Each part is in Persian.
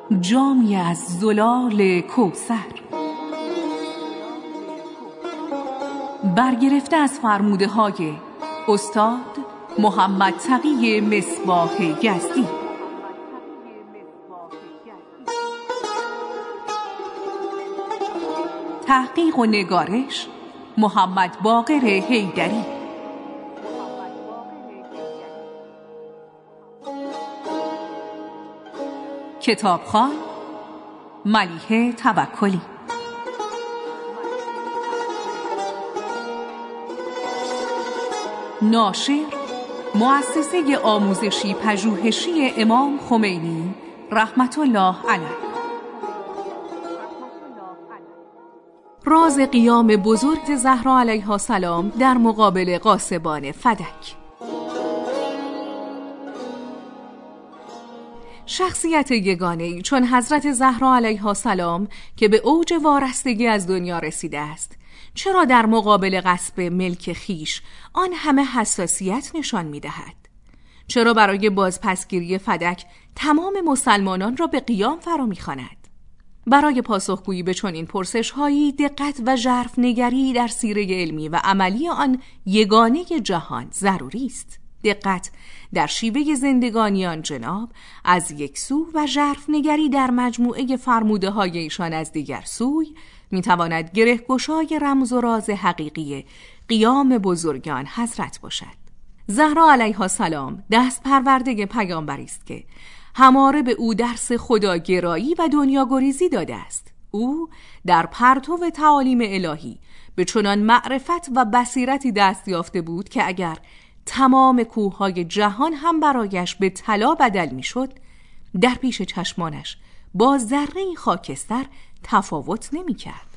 جامی از زلال کوثر، برگرفته از فرموده های استاد محمد تقی مصباح یزدی. تحقیق و نگارش محمد باقر حیدری. کتابخوان ملیحه توکلی. ناشر مؤسسه آموزشی پژوهشی امام خمینی رحمت الله علیه. راز قیام بزرگ زهرا علیها السلام در مقابل غاصبان فدک. شخصیت یگانه‌ای چون حضرت زهرا علیها السلام که به اوج وارستگی از دنیا رسیده است، چرا در مقابل غصب ملک خیش آن همه حساسیت نشان می‌دهد؟ چرا برای بازپسگیری فدک تمام مسلمانان را به قیام فرا می‌خواند؟ برای پاسخگویی به چنین پرسش‌هایی دقت و ژرف‌نگری در سیره علمی و عملی آن یگانه جهان ضروری است. دقت در شیوه زندگانی آن جناب از یک سو و ژرف‌نگری در مجموعه فرموده‌های ایشان از دیگر سوی می‌تواند گره‌گشای رمز و راز حقیقی قیام بزرگان حضرت باشد. زهرا علیها السلام دست پرورده پیامبری است که هماره به او درس خداگرایی و دنیاگریزی داده است. او در پرتو تعالیم الهی به چنان معرفت و بصیرتی دست یافته بود که اگر تمام کوههای جهان هم برایش به طلا بدل میشد، در پیش چشمانش با ذره خاکستر تفاوت نمی کرد.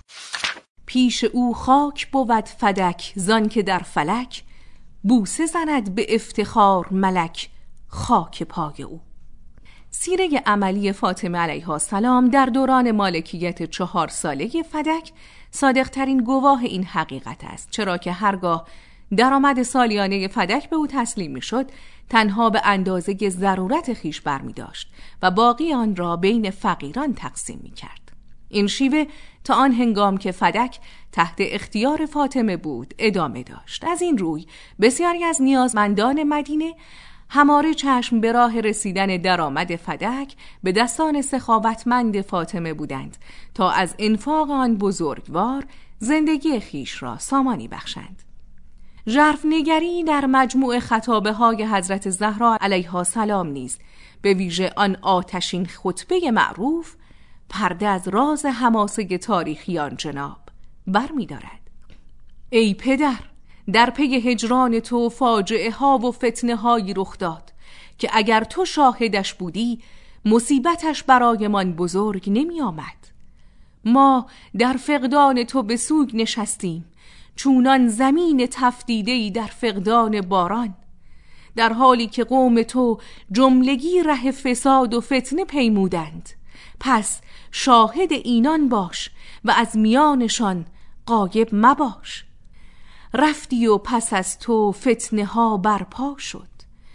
پیش او خاک بود فدک، زان که در فلک بوسه زند به افتخار ملک خاک پای او. سیره عملی فاطمه علیها السلام در دوران مالکیت 4 ساله فدک صادق‌ترین گواه این حقیقت است، چرا که هرگاه درآمد سالیانه فدک به او تسلیم می‌شد، تنها به اندازه ضرورت خیش برمی داشت و باقی آن را بین فقیران تقسیم می‌کرد. این شیوه تا آن هنگام که فدک تحت اختیار فاطمه بود ادامه داشت. از این روی بسیاری از نیازمندان مدینه هماره چشم به راه رسیدن درآمد فدک به دستان سخاوتمند فاطمه بودند تا از انفاق آن بزرگوار زندگی خیش را سامانی بخشند. ژرف‌نگری در مجموع خطابه های حضرت زهرا علیها السلام نیز به ویژه آن آتشین خطبه معروف پرده از راز حماسه تاریخی آن جناب برمی دارد. ای پدر، در پی هجران تو فاجعه ها و فتنه هایی رخ داد که اگر تو شاهدش بودی مصیبتش برای من بزرگ نمی آمد. ما در فقدان تو به سوگ نشستیم چونان زمین تفدیده‌ای در فقدان باران، در حالی که قوم تو جملگی ره فساد و فتنه پیمودند. پس شاهد اینان باش و از میانشان غایب مباش. رفتی و پس از تو فتنه ها برپا شد،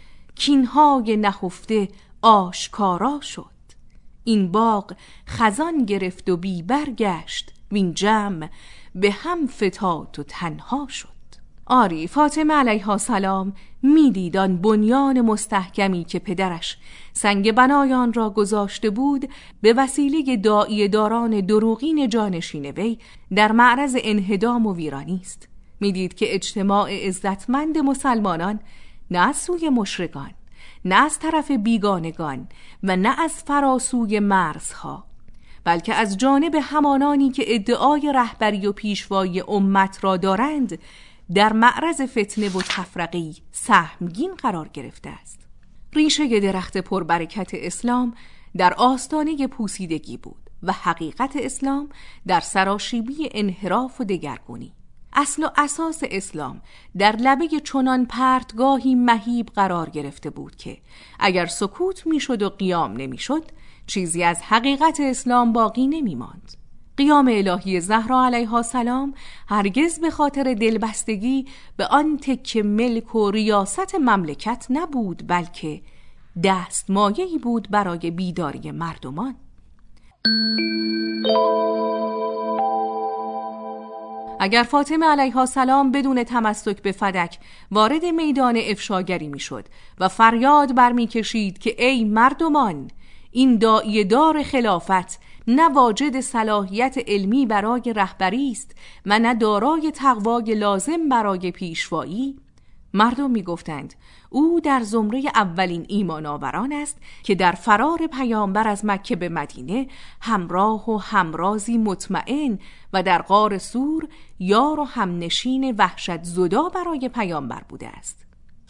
کینهای نهفته آشکارا شد. این باغ خزان گرفت و بی برگشت، وین جمع به هم فتاد و تنها شد. آری فاطمه علیها السلام میدید آن بنیان مستحکمی که پدرش سنگ بنایان را گذاشته بود به وسیله داعیه داران دروغین جانشین وی در معرض انهدام و ویرانی است. میدید که اجتماع عزتمند مسلمانان نه از سوی مشرکان، نه از طرف بیگانگان و نه از فراسوی مرزها، بلکه از جانب همانانی که ادعای رهبری و پیشوایی امت را دارند در معرض فتنه و تفرقه سهمگین قرار گرفته است. ریشه درخت پربرکت اسلام در آستانه پوسیدگی بود و حقیقت اسلام در سراشیبی انحراف و دگرگونی. اصل و اساس اسلام در لبه چنان پرتگاهی مهیب قرار گرفته بود که اگر سکوت میشد و قیام نمیشد، چیزی از حقیقت اسلام باقی نمی ماند. قیام الهی زهرا علیها السلام هرگز به خاطر دلبستگی به آن تکه ملک و ریاست مملکت نبود، بلکه دستمایه‌ای بود برای بیداری مردمان. اگر فاطمه علیها السلام بدون تمسک به فدک وارد میدان افشاگری میشد و فریاد برمیکشید که ای مردمان، این داعیه دار خلافت نه واجد صلاحیت علمی برای رهبری است و نه دارای تقوای لازم برای پیشوایی، مردم میگفتند او در زمره اولین ایمان آوران است که در فرار پیامبر از مکه به مدینه همراه و همرازی مطمئن و در غار سور یار و همنشین وحشت زدا برای پیامبر بوده است.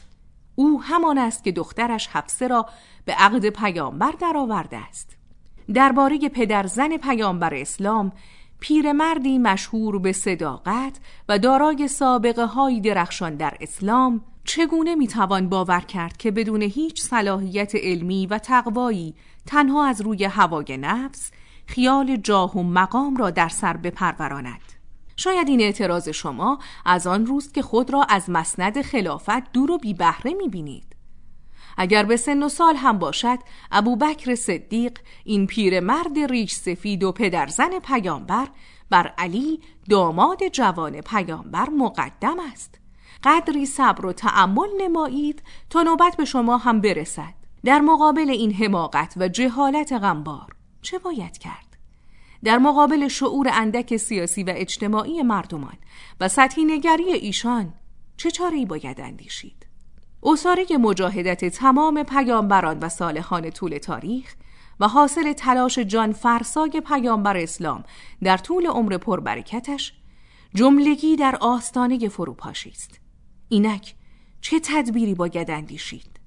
او همان است که دخترش حفصه را به عقد پیامبر درآورده است. درباره پدرزن پیامبر اسلام، پیرمردی مشهور به صداقت و دارای سابقه های درخشان در اسلام، چگونه میتوان باور کرد که بدون هیچ صلاحیت علمی و تقوایی تنها از روی هوای نفس خیال جاه و مقام را در سر بپروراند؟ شاید این اعتراض شما از آن روست که خود را از مسند خلافت دور و بی بهره میبینید. اگر به سن و سال هم باشد، ابوبکر صدیق، این پیرمرد ریش سفید و پدرزن پیامبر، بر علی داماد جوان پیامبر مقدم است. قدری صبر و تأمل نمایید تا نوبت به شما هم برسد. در مقابل این حماقت و جهالت غمبار چه باید کرد؟ در مقابل شعور اندک سیاسی و اجتماعی مردمان و سطحی نگری ایشان چه چاره‌ای باید اندیشید؟ اساره مجاهدت تمام پیامبران و صالحان طول تاریخ و حاصل تلاش جان فرسای پیامبر اسلام در طول عمر پربرکتش جملگی در آستانه فروپاشی است. اینک چه تدبیری باید اندیشید؟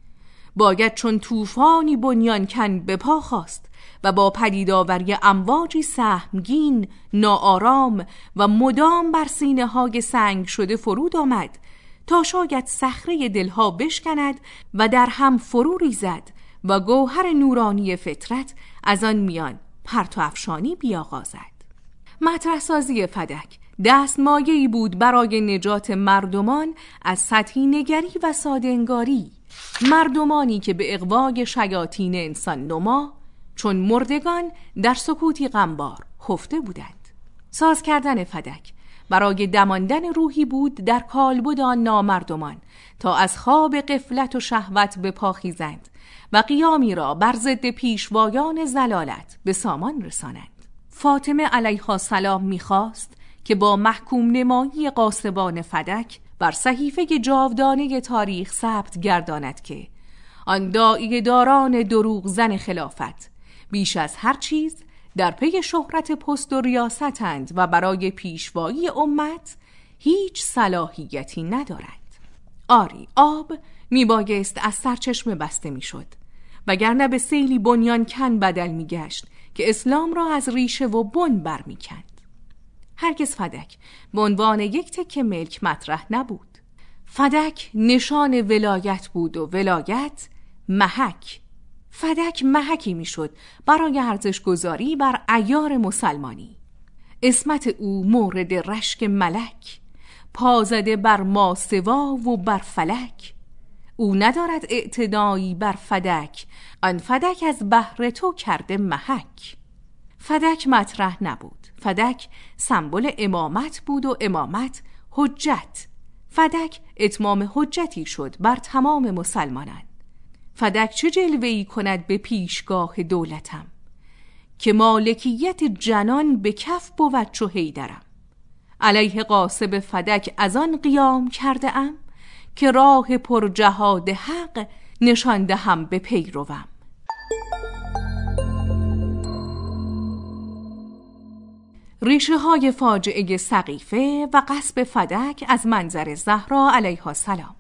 باید چون طوفانی بنیان کن به پا خاست و با پدیدآوری امواجی سهمگین، ناآرام و مدام بر سینه های سنگ شده فرود آمد تا شاید صخره دلها بشکند و در هم فرو ریزد و گوهر نورانی فطرت از آن میان پرتو افشانی بیاغازد. مطرح سازی فدک دستمایه‌ای بود برای نجات مردمان از سطحی نگری و ساده‌انگاری، مردمانی که به اغوای شیاطین انسان نما چون مردگان در سکوتی غمبار خفته بودند. ساز کردن فدک برای دماندن روحی بود در کالبد آن نامردمان تا از خواب غفلت و شهوت به پا خیزند و قیامی را بر ضد پیشوایان ضلالت به سامان رسانند. فاطمه علیها السلام می‌خواست که با محکوم نمایی غاصبان فدک بر صحیفه جاودانه تاریخ ثبت گرداند که آن داعیه داران دروغ زن خلافت بیش از هر چیز در پی شهرت پست و ریاستند و برای پیشوایی امت هیچ صلاحیتی ندارند. آری، آب میبایست از سرچشمه بسته میشد، وگرنه به سیلی بنیان کن بدل میگشت که اسلام را از ریشه و بن برمیکند. هرگز فدک به عنوان یک تکه ملک مطرح نبود. فدک نشان ولایت بود و ولایت محک. فدک محکی میشد برای ارزش گذاری بر عیار مسلمانی. اسمت او مورد رشک ملک، پازده بر ماسوا و بر فلک. او ندارد اعتدایی بر فدک، آن فدک از بهر تو کرده محک. فدک مطرح نبود. فدک سمبل امامت بود و امامت حجت. فدک اتمام حجتی شد بر تمام مسلمانان. فدک چه جلوه‌ای کند به پیشگاه دولتم، که مالکیت جنان به کف بود چو حیدرم. علیه غاصب فدک از آن قیام کرده ام، که راه پر جهاد حق نشانده هم به پیروم. ریشه های فاجعه سقیفه و غصب فدک از منظر زهرا علیها السلام.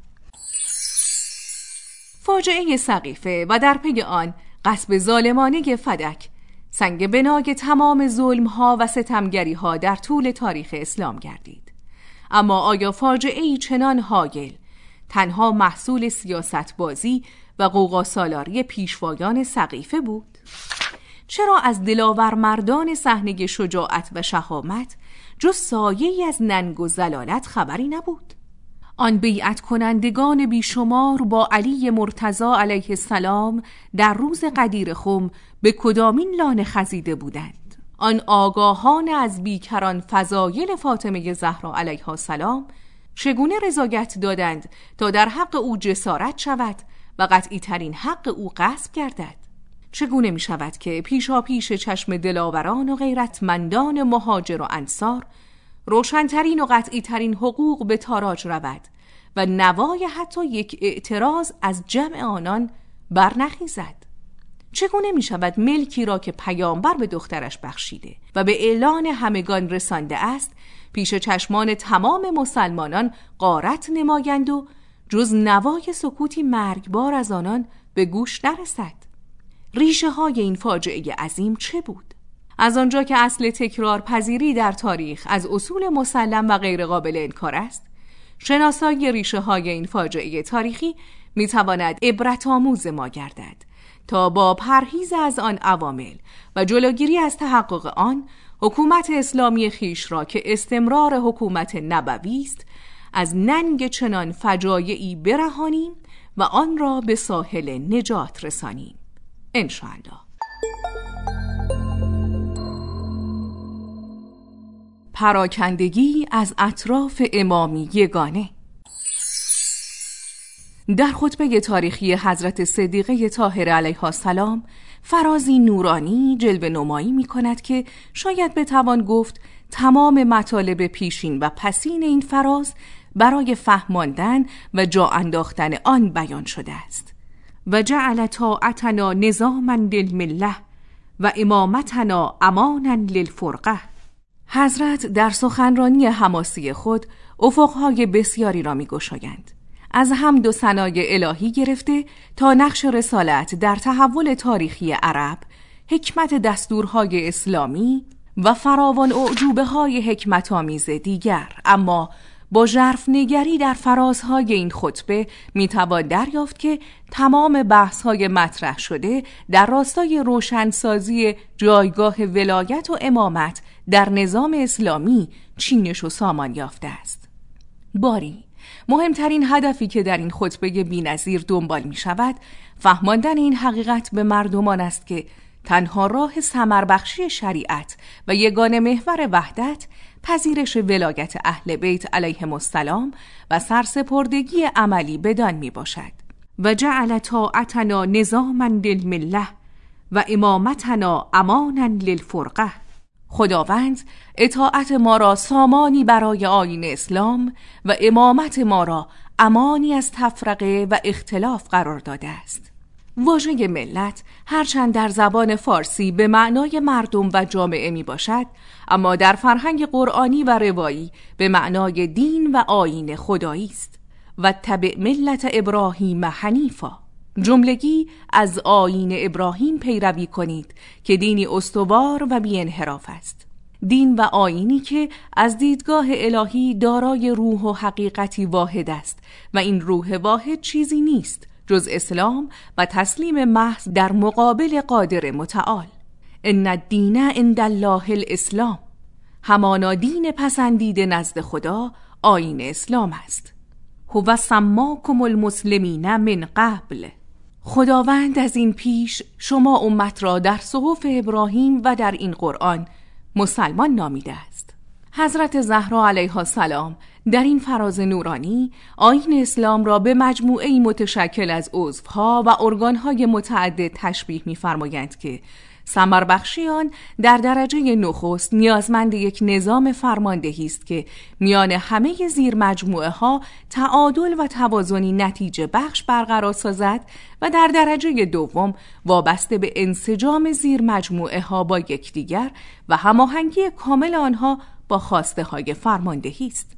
فاجعه سقیفه و در پی آن غصب ظالمانه فدک سنگ بنای تمام ظلم‌ها و ستمگری‌ها در طول تاریخ اسلام گردید. اما آیا فاجعه‌ای چنان هایل تنها محصول سیاست بازی و غوغاسالاری پیشوایان سقیفه بود؟ چرا از دلاور مردان صحنه شجاعت و شهامت جز سایه‌ای از ننگ و ضلالت خبری نبود؟ آن بیعت کنندگان بیشمار با علی مرتضی علیه السلام در روز غدیر خم به کدامین لانه خزیده بودند؟ آن آگاهان از بیکران فضایل فاطمه زهرا علیها السلام چگونه رضایت دادند تا در حق او جسارت شود و قطعی ترین حق او غصب گردد؟ چگونه می شود که پیشا پیش چشم دلاوران و غیرتمندان مهاجر و انصار روشنترین و قطعی ترین حقوق به تاراج رود و نوای حتی یک اعتراض از جمع آنان برنخیزد؟ چگونه می شود ملکی را که پیامبر به دخترش بخشیده و به اعلان همگان رسانده است پیش چشمان تمام مسلمانان غارت نمایند و جز نوای سکوتی مرگبار از آنان به گوش نرسد؟ ریشه های این فاجعه عظیم چه بود؟ از آنجا که اصل تکرار پذیری در تاریخ از اصول مسلم و غیر قابل انکار است، شناسایی ریشه های این فاجعه تاریخی می تواند عبرت آموز ما گردد تا با پرهیز از آن عوامل و جلوگیری از تحقق آن، حکومت اسلامی خیش را که استمرار حکومت نبوی است از ننگ چنان فجایعی برهانیم و آن را به ساحل نجات رسانیم انشاءالله. پراکندگی از اطراف امامی یگانه. در خطبه تاریخی حضرت صدیقه طاهره علیها السلام فرازی نورانی جلوه نمایی می کند که شاید بتوان گفت تمام مطالب پیشین و پسین این فراز برای فهماندن و جا انداختن آن بیان شده است. و جعل طاعتنا نظاما للمله و امامتنا امانا للفرقه. حضرت در سخنرانی حماسی خود افقهای بسیاری را می گشایند، از حمد و ثنای الهی گرفته تا نقش رسالت در تحول تاریخی عرب، حکمت دستورهای اسلامی و فراوان اعجوبه های حکمت آمیز دیگر. اما با ژرف نگری در فرازهای این خطبه میتوان دریافت که تمام بحث‌های مطرح شده در راستای روشنسازی جایگاه ولایت و امامت در نظام اسلامی چینش و سامان یافته است. باری مهمترین هدفی که در این خطبه بی‌نظیر دنبال می شود فهماندن این حقیقت به مردمان است که تنها راه ثمربخشی شریعت و یگانه محور وحدت پذیرش ولایت اهل بیت علیهم السلام و سرسپردگی عملی بدان می باشد. و جعل طاعتنا نظاما للمله و امامتنا امانا للفرقه. خداوند اطاعت ما را سامانی برای آیین اسلام و امامت ما را امانی از تفرقه و اختلاف قرار داده است. واژه ملت هرچند در زبان فارسی به معنای مردم و جامعه می باشد، اما در فرهنگ قرآنی و روایی به معنای دین و آیین خدایی است. و تبع ملت ابراهیم حنیفا، جملگی از آیین ابراهیم پیروی کنید که دینی استوار و بی انحراف است. دین و آیینی که از دیدگاه الهی دارای روح و حقیقتی واحد است و این روح واحد چیزی نیست جز اسلام و تسلیم محض در مقابل قادر متعال. ان الدین عند الله الاسلام، همانا دین پسندیده نزد خدا آیین اسلام است. هو سماکم المسلمین من قبل، خداوند از این پیش شما امت را در صحف ابراهیم و در این قرآن مسلمان نامیده است. حضرت زهرا علیها السلام در این فراز نورانی آیین اسلام را به مجموعه‌ای متشکل از عضوها و ارگانهای متعدد تشبیه می‌فرمایند که ثمربخشی آن در درجه نخست نیازمند یک نظام فرماندهی است که میان همه زیر مجموعه ها تعادل و توازنی نتیجه بخش برقرار سازد و در درجه دوم وابسته به انسجام زیر مجموعه ها با یکدیگر و هماهنگی کامل آنها با خواسته های فرماندهی است.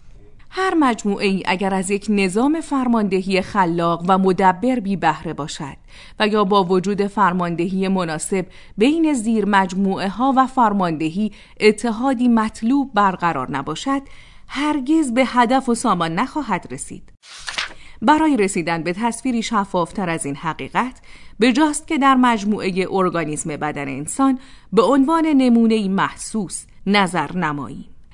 هر مجموعه ای اگر از یک نظام فرماندهی خلاق و مدبر بی بهره باشد و یا با وجود فرماندهی مناسب بین زیر مجموعه ها و فرماندهی اتحادی مطلوب برقرار نباشد، هرگز به هدف و سامان نخواهد رسید. برای رسیدن به تصویری شفافتر از این حقیقت، بجاست که در مجموعه ارگانیسم بدن انسان به عنوان نمونه‌ای محسوس نظر نماییم.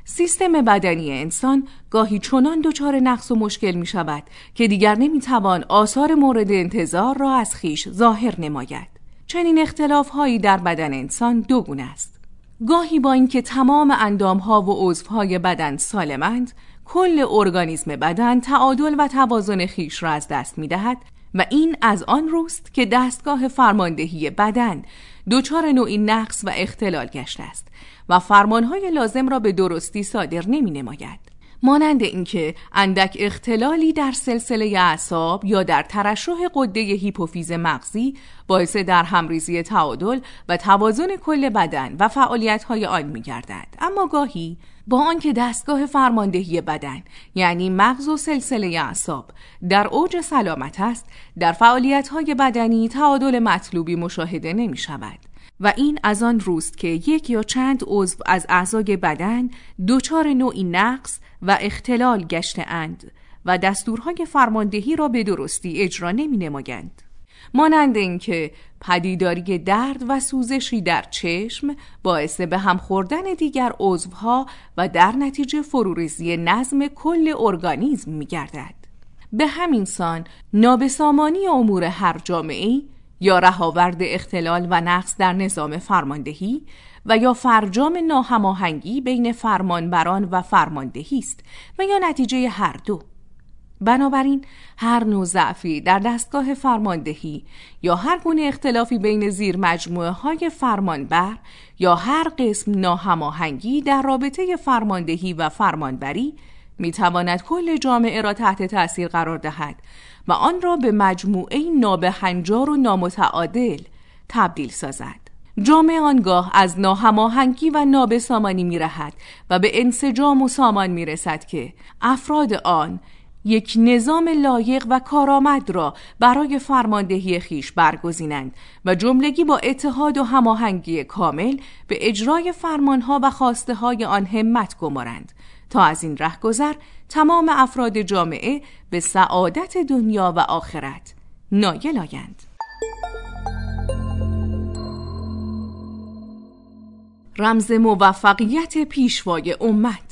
سیستم بدنی انسان گاهی چنان دچار نقص و مشکل می شود که دیگر نمی توان آثار مورد انتظار را از خیش ظاهر نماید. چنین اختلاف‌هایی در بدن انسان دو گونه است. گاهی با اینکه تمام اندام‌ها و عضوهای بدن سالمند، کل ارگانیسم بدن تعادل و توازن خیش را از دست می‌دهد و این از آن روست که دستگاه فرماندهی بدن دچار نوعی نقص و اختلال گشته است و فرمانهای لازم را به درستی صادر نمی‌نماید. مانند اینکه اندک اختلالی در سلسله اعصاب یا در ترشح غده هیپوفیز مغزی باعث در همریزی تعادل و توازن کل بدن و فعالیت‌های آن می‌گردد. اما گاهی با آنکه دستگاه فرماندهی بدن یعنی مغز و سلسله اعصاب در اوج سلامت است، در فعالیت‌های بدنی تعادل مطلوبی مشاهده نمی‌شود و این از آن روست که یک یا چند عضو از اعضای بدن دچار نوعی نقص و اختلال گشته اند و دستورهای فرماندهی را به درستی اجرا نمی‌نمایند. مانند اینکه پدیداری درد و سوزشی در چشم باعث به هم خوردن دیگر عضوها و در نتیجه فروریزی نظم کل ارگانیسم می‌گردد. به همین سان نابسامانی امور هر جامعه‌ای یا رهاورد اختلال و نقص در نظام فرماندهی و یا فرجام ناهماهنگی بین فرمانبران و فرماندهی است و یا نتیجه هر دو. بنابراین هر نوع ضعفی در دستگاه فرماندهی یا هر گونه اختلافی بین زیر مجموعه های فرمانبر یا هر قسم ناهماهنگی در رابطه فرماندهی و فرمانبری میتواند کل جامعه را تحت تأثیر قرار دهد و آن را به مجموعه نابهنجار و نامتعادل تبدیل سازد. جامعه آنگاه از ناهماهنگی و نابسامانی میرهد و به انسجام و سامان میرسد که افراد آن یک نظام لایق و کارآمد را برای فرماندهی خیش برگزینند و جملگی با اتحاد و هماهنگی کامل به اجرای فرمانها و خواسته های آن همت گمارند تا از این رهگذر تمام افراد جامعه به سعادت دنیا و آخرت نایل آیند. رمز موفقیت پیشوای امت.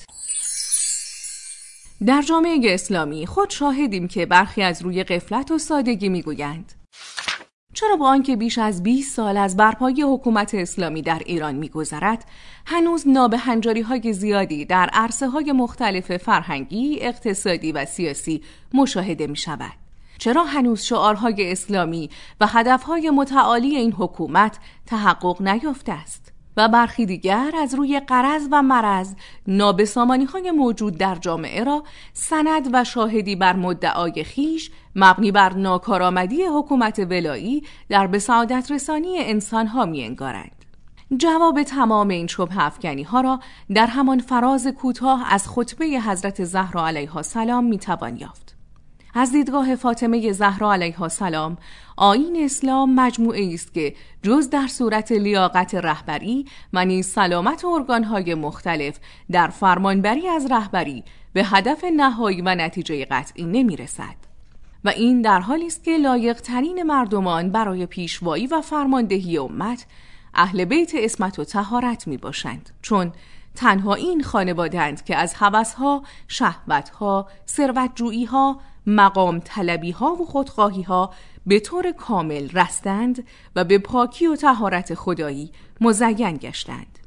در جامعه اسلامی خود شاهدیم که برخی از روی غفلت و سادگی میگویند چرا با آنکه بیش از 20 سال از برپایی حکومت اسلامی در ایران میگذرد هنوز نابهنجاری‌های زیادی در عرصه‌های مختلف فرهنگی، اقتصادی و سیاسی مشاهده می‌شود؟ چرا هنوز شعارهای اسلامی و هدفهای متعالی این حکومت تحقق نیافته است؟ و برخی دیگر از روی غرض و مرض نابسامانی‌های موجود در جامعه را سند و شاهدی بر مدعای خیش مبنی بر ناکارآمدی حکومت ولایی در به سعادت رسانی انسان‌ها می‌انگارند. جواب تمام این شبهه افکنی‌ها را در همان فراز کوتاه از خطبه حضرت زهرا علیها السلام می‌توان یافت. از دیدگاه فاطمه زهرا علیها السلام، آیین اسلام مجموعه است که جز در صورت لیاقت رهبری و نیز سلامت ارگان‌های مختلف در فرمانبری از رهبری به هدف نهایی و نتیجه قطعی نمی‌رسد و این در حالی است که لایق‌ترین مردمان برای پیشوایی و فرماندهی امت اهل بیت عصمت و طهارت میباشند، چون تنها این خانواده‌اند که از هوس‌ها، شهوت‌ها، ثروت‌جویی‌ها، مقام طلبی‌ها و خودخواهی‌ها به طور کامل رستند و به پاکی و طهارت خدایی مزین گشتند.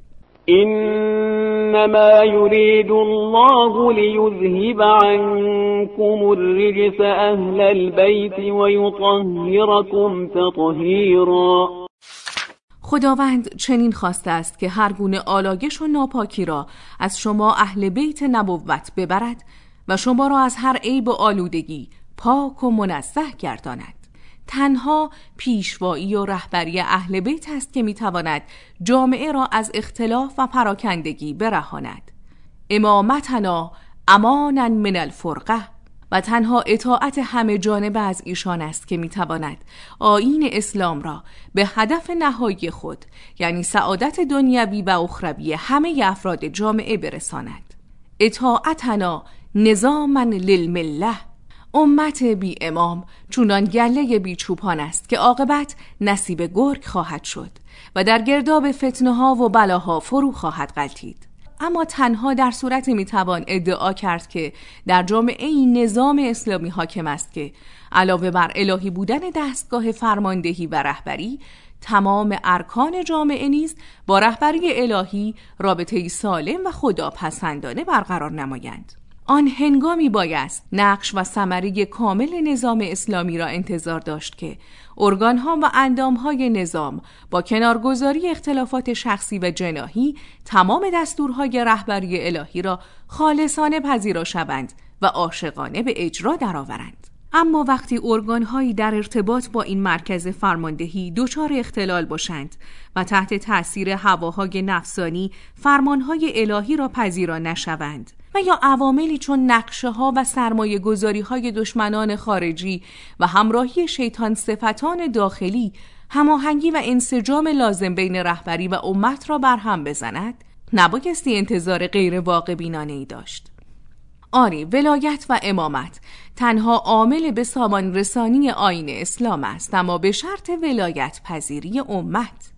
انما يريد الله ليذهب عنكم الرجس اهل البيت ويطهركم تطهيرا. خداوند چنین خواسته است که هر گونه آلایش و ناپاکی را از شما اهل بیت نبوت ببرد و شما را از هر عیب و آلودگی پاک و منزه گرداند. تنها پیشوایی و رهبری اهل بیت است که میتواند جامعه را از اختلاف و پراکندگی برهاند. امامتنا امانا من الفرقه، و تنها اطاعت همه جانبه از ایشان است که میتواند آیین اسلام را به هدف نهایی خود یعنی سعادت دنیوی و اخروی همه افراد جامعه برساند. اطاعتنا نظاما للمله. امت بی امام چونان گله بی چوپان است که عاقبت نصیب گرگ خواهد شد و در گرداب فتنه ها و بلاها فرو خواهد غلتید. اما تنها در صورتی میتوان ادعا کرد که در جامعه این نظام اسلامی حاکم است که علاوه بر الهی بودن دستگاه فرماندهی و رهبری، تمام ارکان جامعه نیز با رهبری الهی رابطه‌ای سالم و خداپسندانه برقرار نمایند. آن هنگامی بایست نقش و ثمره کامل نظام اسلامی را انتظار داشت که ارگان‌ها و اندام‌های نظام با کنارگذاری اختلافات شخصی و جناحی تمام دستورهای رهبری الهی را خالصانه پذیرا شوند و عاشقانه به اجرا درآورند. اما وقتی ارگان‌هایی در ارتباط با این مرکز فرماندهی دچار اختلال باشند و تحت تأثیر هواهای نفسانی فرمانهای الهی را پذیرا نشوند و یا عواملی چون نقشه‌ها و سرمایه‌گذاری‌های دشمنان خارجی و همراهی شیطان صفتان داخلی هماهنگی و انسجام لازم بین رهبری و امت را برهم بزند، نبایستی انتظار غیر واقع بینانه‌ای داشت. آری، ولایت و امامت تنها عامل به سامان رسانی آیین اسلام است، اما به شرط ولایت پذیری امت.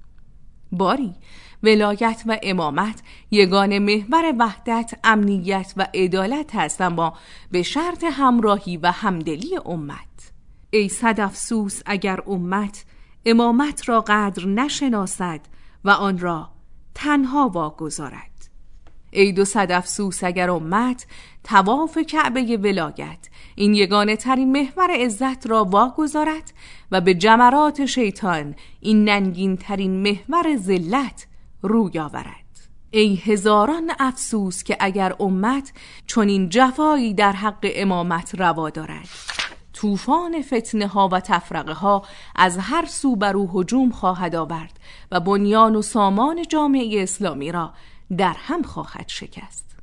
باری، ولایت و امامت یگانه محور وحدت، امنیت و عدالت است، اما به شرط همراهی و همدلی امت. ای صد افسوس اگر امت امامت را قدر نشناسد و آن را تنها واگذارد. ای دو صد افسوس اگر امت طواف کعبه ولایت، این یگانه ترین محور عزت را واگذارد و به جمرات شیطان، این ننگین ترین محور ذلت روی آورد. ای هزاران افسوس که اگر امت چنین جفایی در حق امامت روا دارد. طوفان فتنه ها و تفرقه ها از هر سو بر او هجوم خواهد آورد و بنیان و سامان جامعه اسلامی را در هم خواهد شکست.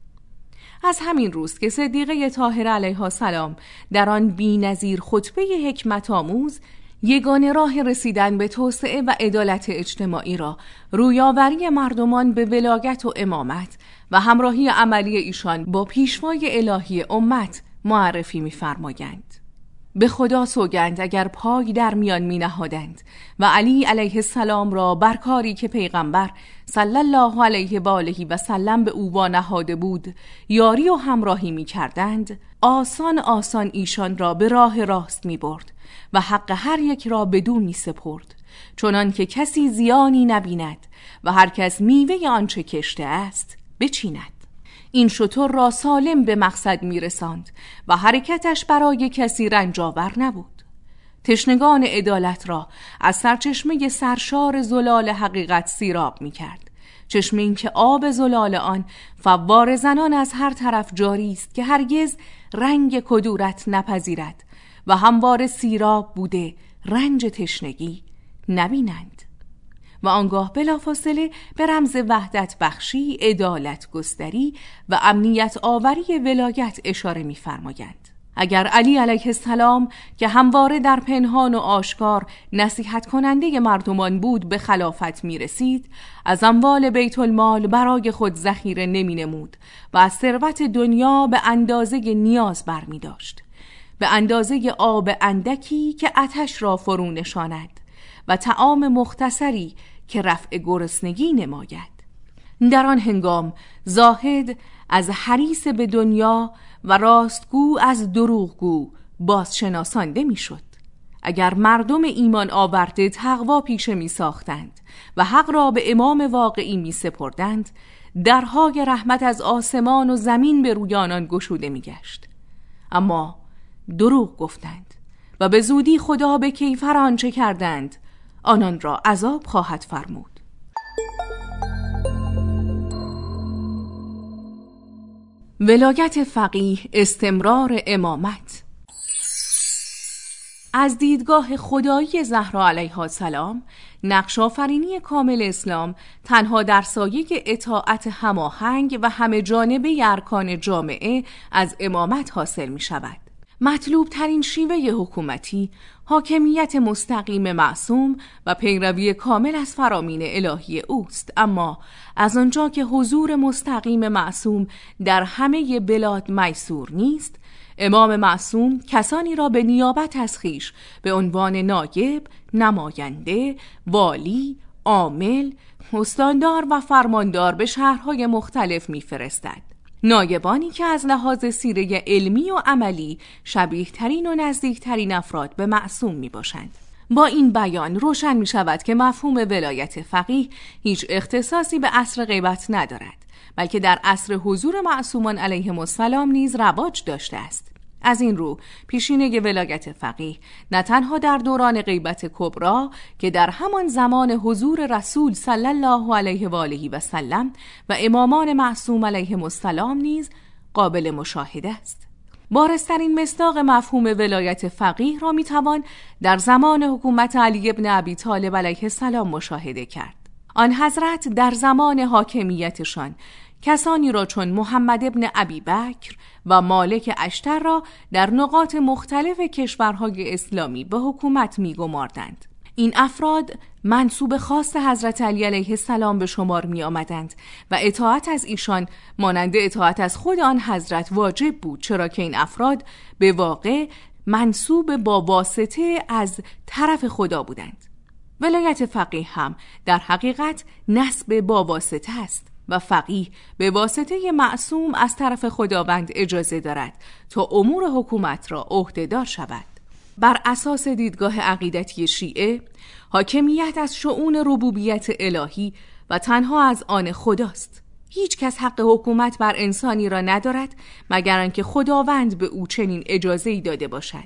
از همین روز که صدیقه طاهره علیها السلام در آن بی‌نظیر خطبه حکمت آموز یگانه راه رسیدن به توسعه و عدالت اجتماعی را رویاوری مردمان به ولایت و امامت و همراهی عملی ایشان با پیشوای الهی امت معرفی می‌فرمایند. به خدا سوگند اگر پای در میان می نهادند و علی علیه السلام را بر کاری که پیغمبر صلی الله علیه و آله و سلم به او نهاده بود یاری و همراهی می کردند، آسان آسان ایشان را به راه راست می برد و حق هر یک را بدو می سپرد، چنان که کسی زیانی نبیند و هر کس میوه آنچه کشته است بچیند. این شتر را سالم به مقصد میرساند و حرکتش برای کسی رنجاور نبود. تشنگان عدالت را از سرچشمه سرشار زلال حقیقت سیراب میکرد، چشمه این که آب زلال آن فوار زنان از هر طرف جاری است که هرگز رنگ کدورت نپذیرد و هموار سیراب بوده رنج تشنگی نبینند. و آنگاه بلافاصله به رمز وحدت بخشی، عدالت گستری و امنیت آوری ولایت اشاره می‌فرمایند. اگر علی علیه السلام که همواره در پنهان و آشکار نصیحت کننده مردمان بود به خلافت می‌رسید، از اموال بیت المال برای خود ذخیره نمی‌نمود و از ثروت دنیا به اندازه نیاز برمی‌داشت، به اندازه آب اندکی که آتش را فرو نشاند و طعام مختصری که رفع گرسنگی نماید. در آن هنگام زاهد از حریص به دنیا و راستگو از دروغگو بازشناسانده میشد. اگر مردم ایمان آورده تقوا پیشه می ساختند و حق را به امام واقعی می سپردند، درهای رحمت از آسمان و زمین به روی آنان گشوده می گشت. اما دروغ گفتند و به زودی خدا به کیفر آنچه کردند آنان را عذاب خواهد فرمود. ولایت فقیه، استمرار امامت. از دیدگاه خدایی زهرا علیها السلام، نقش آفرینی کامل اسلام تنها در سایه اطاعت هماهنگ و همه جانبه ارکان جامعه از امامت حاصل می شود. مطلوب ترین شیوه حکومتی حاکمیت مستقیم معصوم و پیروی کامل از فرامین الهی اوست، اما از آنجا که حضور مستقیم معصوم در همه بلاد میسور نیست، امام معصوم کسانی را به نیابت از خویش به عنوان نایب، نماینده، والی، عامل، استاندار و فرماندار به شهرهای مختلف می‌فرستد. نایبانی که از لحاظ سیره علمی و عملی شبیه ترین و نزدیک ترین افراد به معصوم می باشند. با این بیان روشن می شود که مفهوم ولایت فقیه هیچ اختصاصی به عصر غیبت ندارد، بلکه در عصر حضور معصومان علیهم السلام نیز رواج داشته است. از این رو پیشینه ولایت فقیه نه تنها در دوران غیبت کبرا که در همان زمان حضور رسول صلی الله علیه و آله و سلم و امامان معصوم علیهم السلام نیز قابل مشاهده است. بارزترین مصداق مفهوم ولایت فقیه را میتوان در زمان حکومت علی ابن ابی طالب علیه السلام مشاهده کرد. آن حضرت در زمان حاکمیتشان کسانی را چون محمد ابن ابی بکر و مالک اشتر را در نقاط مختلف کشورهای اسلامی به حکومت می‌گماردند. این افراد منسوب خاص حضرت علی علیه السلام به شمار می آمدند و اطاعت از ایشان مانند اطاعت از خود آن حضرت واجب بود، چرا که این افراد به واقع منسوب با واسطه از طرف خدا بودند. ولایت فقیه هم در حقیقت نسب با واسطه است و فقیه به واسطه معصوم از طرف خداوند اجازه دارد تا امور حکومت را عهده‌دار شود. بر اساس دیدگاه عقیدتی شیعه، حاکمیت از شؤون ربوبیت الهی و تنها از آن خداست. هیچ کس حق حکومت بر انسانی را ندارد مگر آنکه خداوند به او چنین اجازه‌ای داده باشد.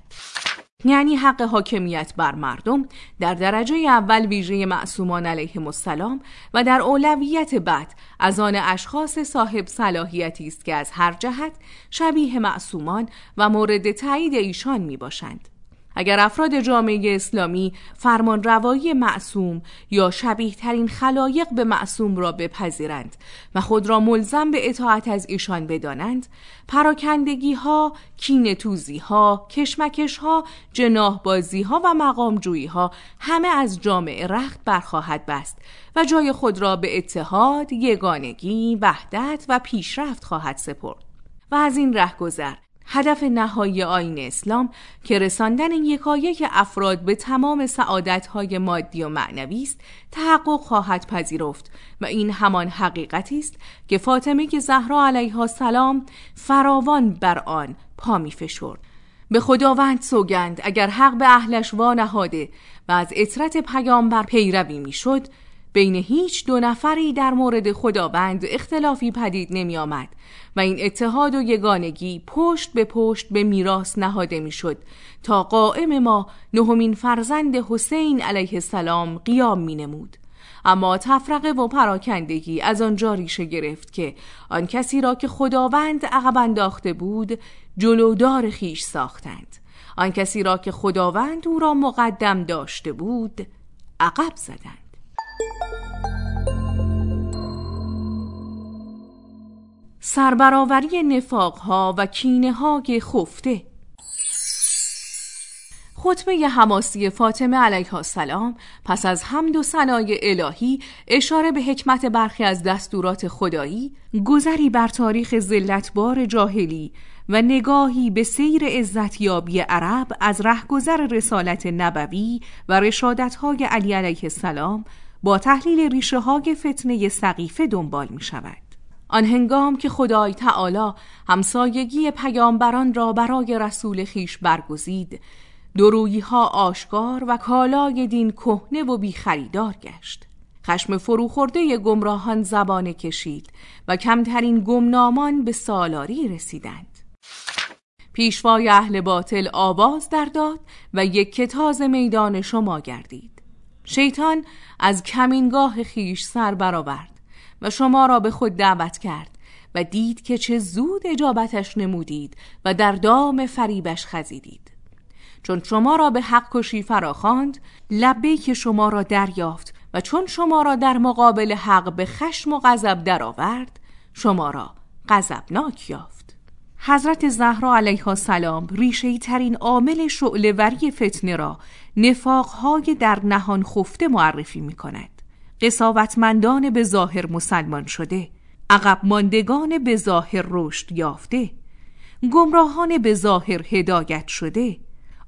یعنی حق حاکمیت بر مردم در درجه اول ویژه معصومان علیهم السلام و در اولویت بعد از آن اشخاص صاحب صلاحیتی است که از هر جهت شبیه معصومان و مورد تایید ایشان می باشند. اگر افراد جامعه اسلامی فرمان روایی معصوم یا شبیه ترین خلایق به معصوم را بپذیرند و خود را ملزم به اطاعت از ایشان بدانند، پراکندگی ها، کینه‌توزی ها، کشمکش ها، جناح بازی ها و مقام جویی ها همه از جامعه رخت برخواهد بست و جای خود را به اتحاد، یگانگی، وحدت و پیشرفت خواهد سپرد. و از این رهگذر هدف نهایی آیین اسلام که رساندن یکایک افراد به تمام سعادت‌های مادی و معنوی است تحقق خواهد پذیرفت و این همان حقیقتی است که فاطمه زهرا علیها السلام فراوان بر آن پا می‌فشرد. به خداوند سوگند اگر حق به اهلش وانهاده و از اطرت پیامبر پیروی می‌شد، بین هیچ دو نفری در مورد خداوند اختلافی پدید نمی آمد و این اتحاد و یگانگی پشت به پشت به میراث نهاده می شد تا قائم ما نهمین فرزند حسین علیه السلام قیام می نمود. اما تفرقه و پراکندگی از آنجا ریشه گرفت که آن کسی را که خداوند عقب انداخته بود جلودار خیش ساختند، آن کسی را که خداوند او را مقدم داشته بود عقب زدند. سربراوری نفاقها و کینه‌های خفته. خطبه حماسی فاطمه علیها السلام پس از حمد و ثنای الهی، اشاره به حکمت برخی از دستورات خدایی، گذری بر تاریخ ذلتبار جاهلی و نگاهی به سیر عزتیابی عرب از رهگذر رسالت نبوی و رشادت‌های علی علیه السلام با تحلیل ریشه‌های فتنه سقیفه دنبال می شود. آن هنگام که خدای تعالی همسایگی پیامبران را برای رسول خیش برگزید، دورویی‌ها آشکار و کالای دین کهنه و بی خریدار گشت. خشم فروخورده گمراهان زبانه کشید و کمترین گمنامان به سالاری رسیدند. پیشوای اهل باطل آواز در داد و یک کتاز میدان شما گردید. شیطان از کمینگاه خیش سر برآورد و شما را به خود دعوت کرد و دید که چه زود اجابتش نمودید و در دام فریبش خزیدید. چون شما را به حق کشی فراخواند، لبیک شما را دریافت و چون شما را در مقابل حق به خشم و غضب درآورد، شما را غضبناک یافت. حضرت زهرا علیها السلام ریشه‌ای ترین عامل شعله‌وری فتنه را نفاق‌های در نهان خفته معرفی می‌کند. قساوتمندان به ظاهر مسلمان شده، عقب ماندگان به ظاهر رشد یافته، گمراهان به ظاهر هدایت شده،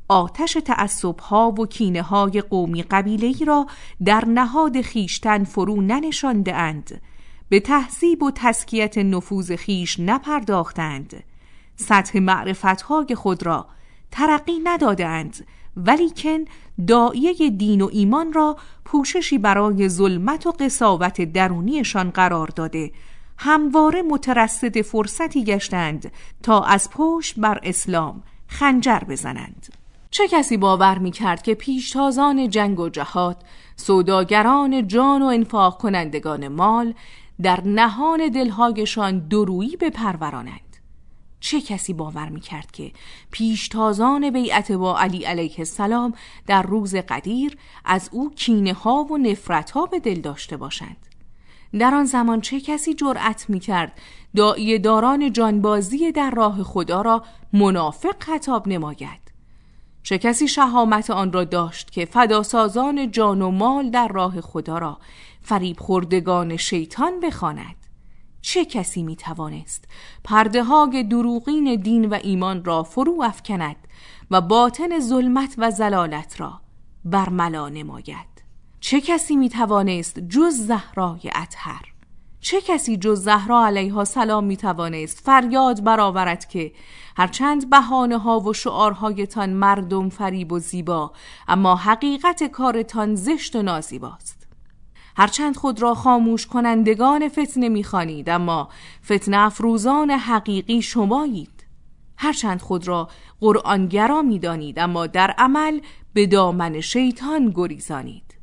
آتش تعصب‌ها و کینه‌های قومی قبیله‌ای را در نهاد خیشتن فرو ننشانده اند، به تهذیب و تزکیت نفوذ خیش نپرداختند، سطح معرفت‌های خود را ترقی ندادند، ولیکن داعیه دین و ایمان را پوششی برای ظلمت و قساوت درونیشان قرار داده، همواره مترصد فرصتی گشتند تا از پشت بر اسلام خنجر بزنند. چه کسی باور می‌کرد که پیشتازان جنگ و جهاد، سوداگران جان و انفاق کنندگان مال، در نهان دلهایشان دورویی بپرورانند؟ چه کسی باور می‌کرد که پیشتازان بیعت با علی علیه السلام در روز غدیر از او کینه‌ها و نفرت‌ها به دل داشته باشند؟ در آن زمان چه کسی جرأت می‌کرد داعیه داران جانبازی در راه خدا را منافق خطاب نماید؟ چه کسی شهامت آن را داشت که فداسازان جان و مال در راه خدا را فریب خوردگان شیطان بخواند؟ چه کسی می توانست پرده های دروغین دین و ایمان را فرو افکند و باطن ظلمت و ضلالت را برملا نماید؟ چه کسی می توانست جز زهرای اطهر؟ چه کسی جز زهرا علیها السلام می توانست فریاد برآورد که هرچند بهانه ها و شعارهایتان مردم فریب و زیبا، اما حقیقت کارتان زشت و نازیباست؟ هرچند خود را خاموش کنندگان فتنه می‌خوانید، اما فتنه افروزان حقیقی شمایید. هرچند خود را قرآنگرا می‌دانید، اما در عمل به دامن شیطان گریزانید.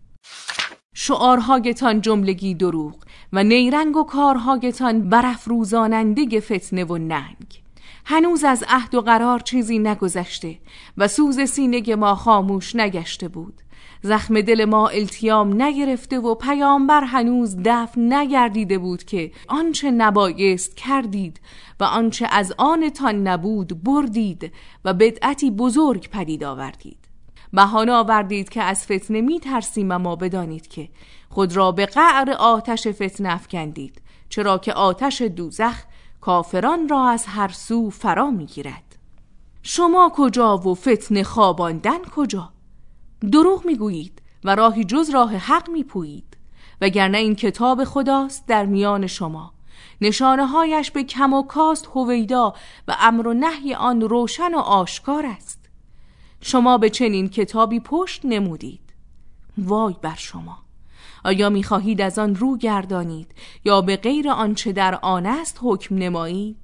شعارهایتان جملگی دروغ و نیرنگ و کارهایتان برافروزاننده فتنه و ننگ. هنوز از عهد و قرار چیزی نگذشته و سوز سینه ما خاموش نگشته بود. زخم دل ما التیام نگرفته و پیامبر هنوز دفن نگردیده بود که آنچه نبایست کردید و آنچه از آنتان نبود بردید و بدعتی بزرگ پدید آوردید. بهانه آوردید که از فتنه می ترسیم، اما بدانید که خود را به قعر آتش فتنه افکندید، چرا که آتش دوزخ کافران را از هر سو فرا می گیرد. شما کجا و فتنه خواباندن کجا؟ دروغ می گویید و راهی جز راه حق می پویید، وگرنه این کتاب خداست در میان شما، نشانه هایش به کم و کاست هویدا و امر و نهی آن روشن و آشکار است. شما به چنین کتابی پشت نمودید. وای بر شما! آیا می خواهید از آن رو گردانید یا به غیر آنچه در آن است حکم نمایید؟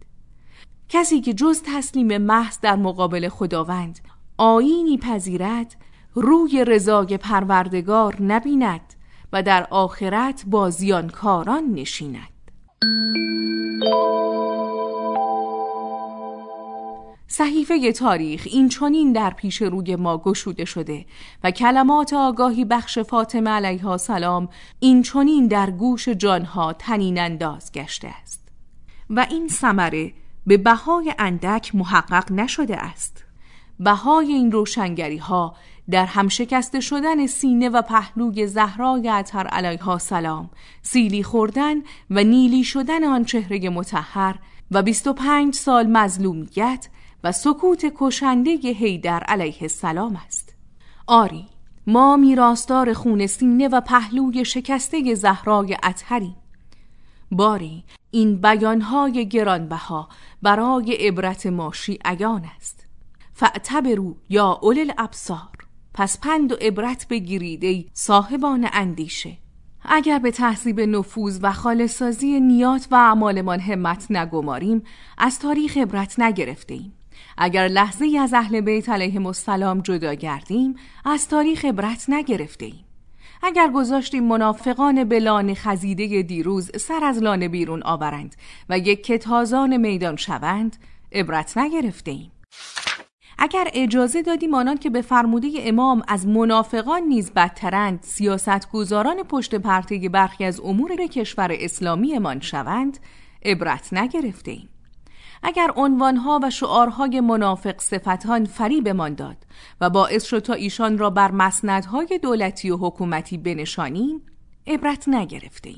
کسی که جز تسلیم محض در مقابل خداوند آیینی پذیرد، روی رضای پروردگار نبیند و در آخرت با زیانکاران نشیند. صحیفه تاریخ این چنین در پیش روی ما گشوده شده و کلمات آگاهی بخش فاطمه علیها السلام این چنین در گوش جانها طنین انداز گشته است و این ثمره به بهای اندک محقق نشده است. بهای این روشنگری ها در همشکسته شدن سینه و پهلوی زهرای اطهر علیها السلام، سیلی خوردن و نیلی شدن آن چهره مطهر و 25 سال مظلومیت و سکوت کشنده حیدر علیه السلام است. آری، ما میراثدار خون سینه و پهلوی شکسته زهرای اطهریم. باری این بیانهای گرانبها برای عبرت ما شیعیان است. فاعتبروا یا اولی الابصار، پس پند و عبرت بگیرید ای صاحبان اندیشه. اگر به تهذیب نفوذ و خالص‌سازی نیات و اعمالمان همت نگماریم، از تاریخ عبرت نگرفتیم. اگر لحظه‌ای از اهل بیت علیهم السلام جدا گردیم، از تاریخ عبرت نگرفتیم. اگر گذاشتیم منافقان به لانه خزیده دیروز سر از لانه بیرون آورند و یک تازان میدان شوند، عبرت نگرفتیم. اگر اجازه دادیم آنان که به فرموده امام از منافقان نیز بدترند سیاستگزاران پشت پرده برخی از امور کشور اسلامی من شوند، عبرت نگرفتیم. اگر عنوانها و شعارهای منافق صفتان فریبمان داد و باعث شد تا ایشان را بر مسندهای دولتی و حکومتی بنشانیم، عبرت نگرفتیم.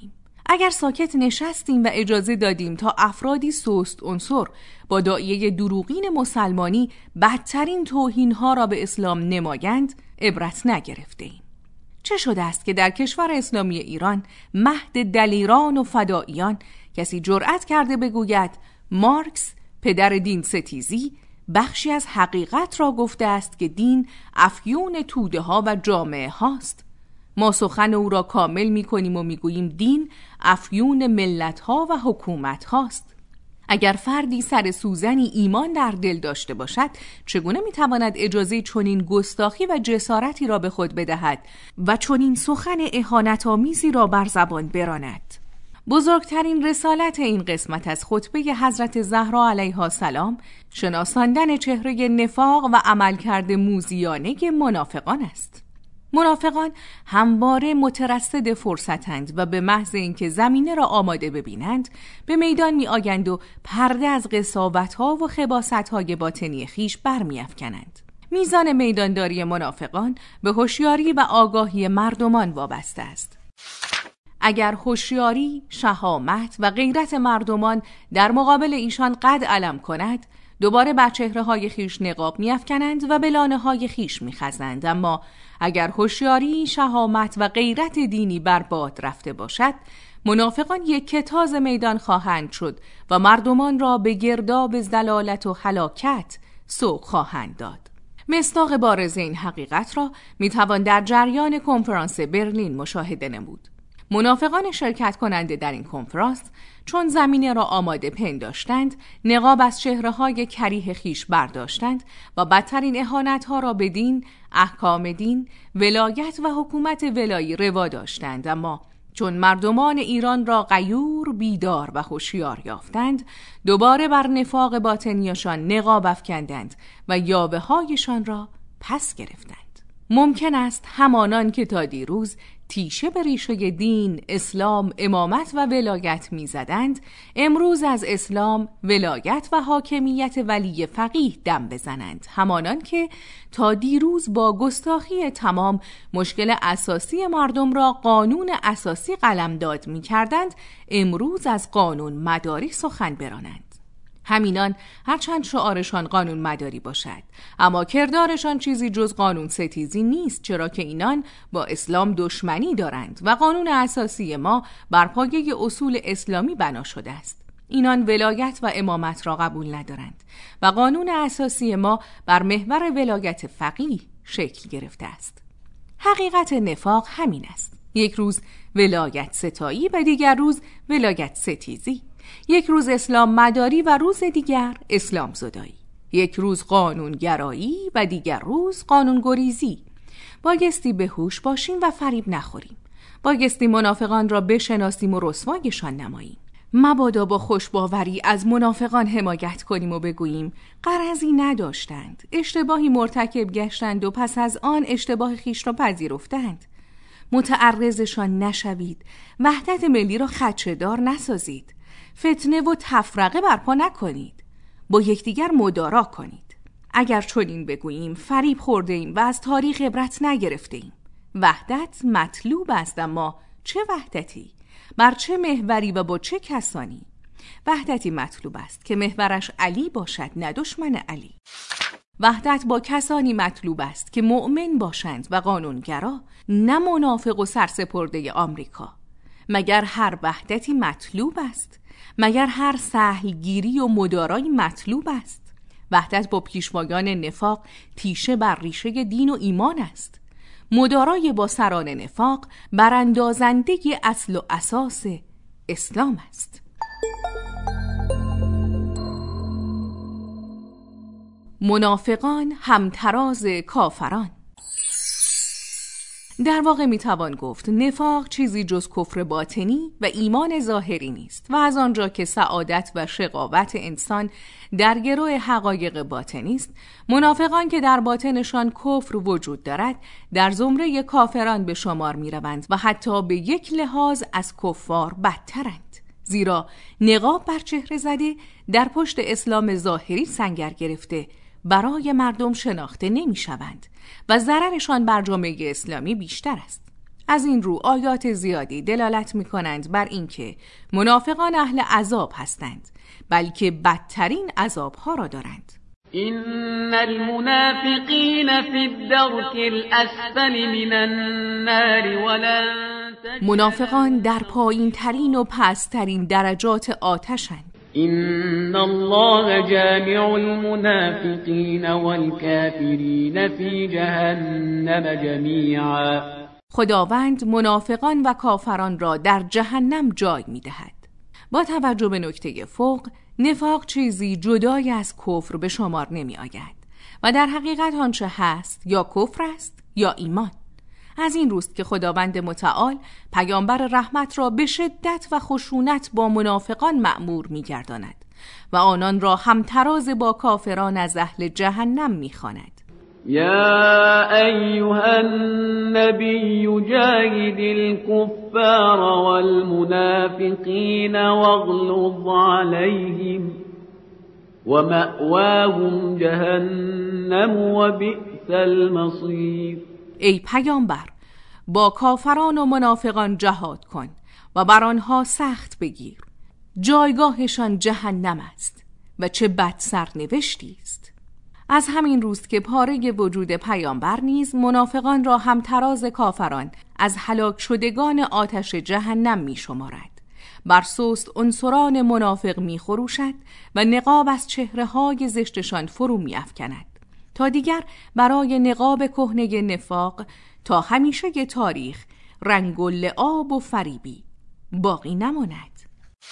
اگر ساکت نشستیم و اجازه دادیم تا افرادی سست عنصر با داعیه دروغین مسلمانی بدترین توهین‌ها را به اسلام نمایند، عبرت نگرفته‌ایم. چه شده است که در کشور اسلامی ایران مهد دلیران و فدائیان کسی جرأت کرده بگوید مارکس پدر دین ستیزی بخشی از حقیقت را گفته است که دین افیون توده ها و جامعه هاست. ما سخن او را کامل می کنیم و می گوییم دین افیون ملت ها و حکومت هاست. اگر فردی سر سوزنی ایمان در دل داشته باشد، چگونه می تواند اجازه چنین گستاخی و جسارتی را به خود بدهد و چنین سخن اهانت آمیزی را بر زبان براند؟ بزرگترین رسالت این قسمت از خطبه حضرت زهرا علیها السلام شناساندن چهره نفاق و عملکرد موذیانه منافقان است. منافقان همواره مترصد فرصتند و به محض اینکه زمینه را آماده ببینند به میدان می آیند و پرده از قساوت‌ها و خباثت‌های باطنی خیش برمی‌افکنند. میزان میدانداری منافقان به هوشیاری و آگاهی مردمان وابسته است. اگر هوشیاری، شهامت و غیرت مردمان در مقابل ایشان قد علم کند، دوباره بر چهره‌های خیش نقاب می‌افکنند و به لانه‌های خیش می‌خزند. اما اگر هوشیاری، شهامت و غیرت دینی بر باد رفته باشد، منافقان یک کتاز میدان خواهند شد و مردمان را به گرداب ضلالت و هلاکت سوق خواهند داد. مصداق بارز این حقیقت را می‌توان در جریان کنفرانس برلین مشاهده نمود. منافقان شرکت کننده در این کنفرانس چون زمینه را آماده پنداشتند، نقاب از چهره‌های کریه خیش برداشتند و بدترین اهانت‌ها را به دین، احکام دین، ولایت و حکومت ولایی روا داشتند. اما چون مردمان ایران را غیور، بیدار و هوشیار یافتند، دوباره بر نفاق باطنیشان نقاب افکندند و یاوه‌هایشان را پس گرفتند. ممکن است همانان که تا دیروز تیشه به ریشه دین، اسلام، امامت و ولایت می‌زدند، امروز از اسلام، ولایت و حاکمیت ولی فقیه دم بزنند. همانان که تا دیروز با گستاخی تمام مشکل اساسی مردم را قانون اساسی قلمداد می‌کردند، امروز از قانون مداری سخن برانند. همینان هرچند شعارشان قانون مداری باشد، اما کردارشان چیزی جز قانون ستیزی نیست، چرا که اینان با اسلام دشمنی دارند و قانون اساسی ما بر پایه اصول اسلامی بنا شده است. اینان ولایت و امامت را قبول ندارند و قانون اساسی ما بر محور ولایت فقیه شکل گرفته است. حقیقت نفاق همین است: یک روز ولایت ستایی و دیگر روز ولایت ستیزی. یک روز اسلام مداری و روز دیگر اسلام زدایی. یک روز قانون گرایی و دیگر روز قانون گریزی. بایستی به هوش باشیم و فریب نخوریم. بایستی منافقان را بشناسیم و رسوایشان نماییم. مبادا با خوشباوری از منافقان حمایت کنیم و بگوییم غرضی نداشتند، اشتباهی مرتکب گشتند و پس از آن اشتباه خیش را پذیرفتند. متعرضشان نشوید، وحدت ملی را خدشه‌دار نسازید، فتنه و تفرقه برپا نکنید، با یکدیگر مدارا کنید. اگر چنین بگوییم فریب خورده ایم و از تاریخ عبرت نگرفته ایم. وحدت مطلوب است، اما چه وحدتی؟ بر چه محوری و با چه کسانی؟ وحدتی مطلوب است که محورش علی باشد، نه دشمن علی. وحدت با کسانی مطلوب است که مؤمن باشند و قانونگرا، نه منافق و سرسپرده آمریکا. مگر هر وحدتی مطلوب است؟ مگر هر سهلگیری و مدارایی مطلوب است؟ وحدت با پیشوایان نفاق تیشه بر ریشه دین و ایمان است. مدارای با سران نفاق براندازنده اصل و اساس اسلام است. منافقان همتراز کافران. در واقع میتوان گفت نفاق چیزی جز کفر باطنی و ایمان ظاهری نیست و از آنجا که سعادت و شقاوت انسان در گروه حقایق باطنی است، منافقان که در باطنشان کفر وجود دارد در زمره کافران به شمار میروند و حتی به یک لحاظ از کفار بدترند، زیرا نقاب بر چهره زده، در پشت اسلام ظاهری سنگر گرفته، برای مردم شناخته نمی شوند و ضررشان بر جامعه اسلامی بیشتر است. از این رو آیات زیادی دلالت می‌کنند بر اینکه منافقان اهل عذاب هستند، بلکه بدترین عذاب‌ها را دارند. إن المنافقين في الدرك الأسفل من النار ولن تجد منافقان در پایین ترین و پست‌ترین درجات آتشند. إن الله جامع المنافقين والكافرين في جهنم جميعا. خداوند منافقان و کافران را در جهنم جای می‌دهد. با توجه به نکته فوق، نفاق چیزی جدای از کفر به شمار نمی آید و در حقیقت آنچه هست یا کفر است یا ایمان. از این روست که خداوند متعال پیامبر رحمت را به شدت و خشونت با منافقان مأمور می گرداند و آنان را همتراز با کافران از اهل جهنم می خواند. يا أيها النبي جاهد الكفار والمنافقين واغلظ عليهم ومأواهم جهنم وبئس المصير. ای پیامبر، با کافران و منافقان جهاد کن و بر آنها سخت بگیر. جایگاهشان جهنم است و چه بد سرنوشتی است. از همین روست که پاره وجود پیامبر نیز منافقان را همتراز کافران از هلاک شدگان آتش جهنم می شمارد. بر سست عنصران منافق می خروشد و نقاب از چهره‌های زشتشان فرو می افکند تا دیگر برای نقاب کهنه نفاق تا همیشه تاریخ رنگ و لعاب و فریبی باقی نماند.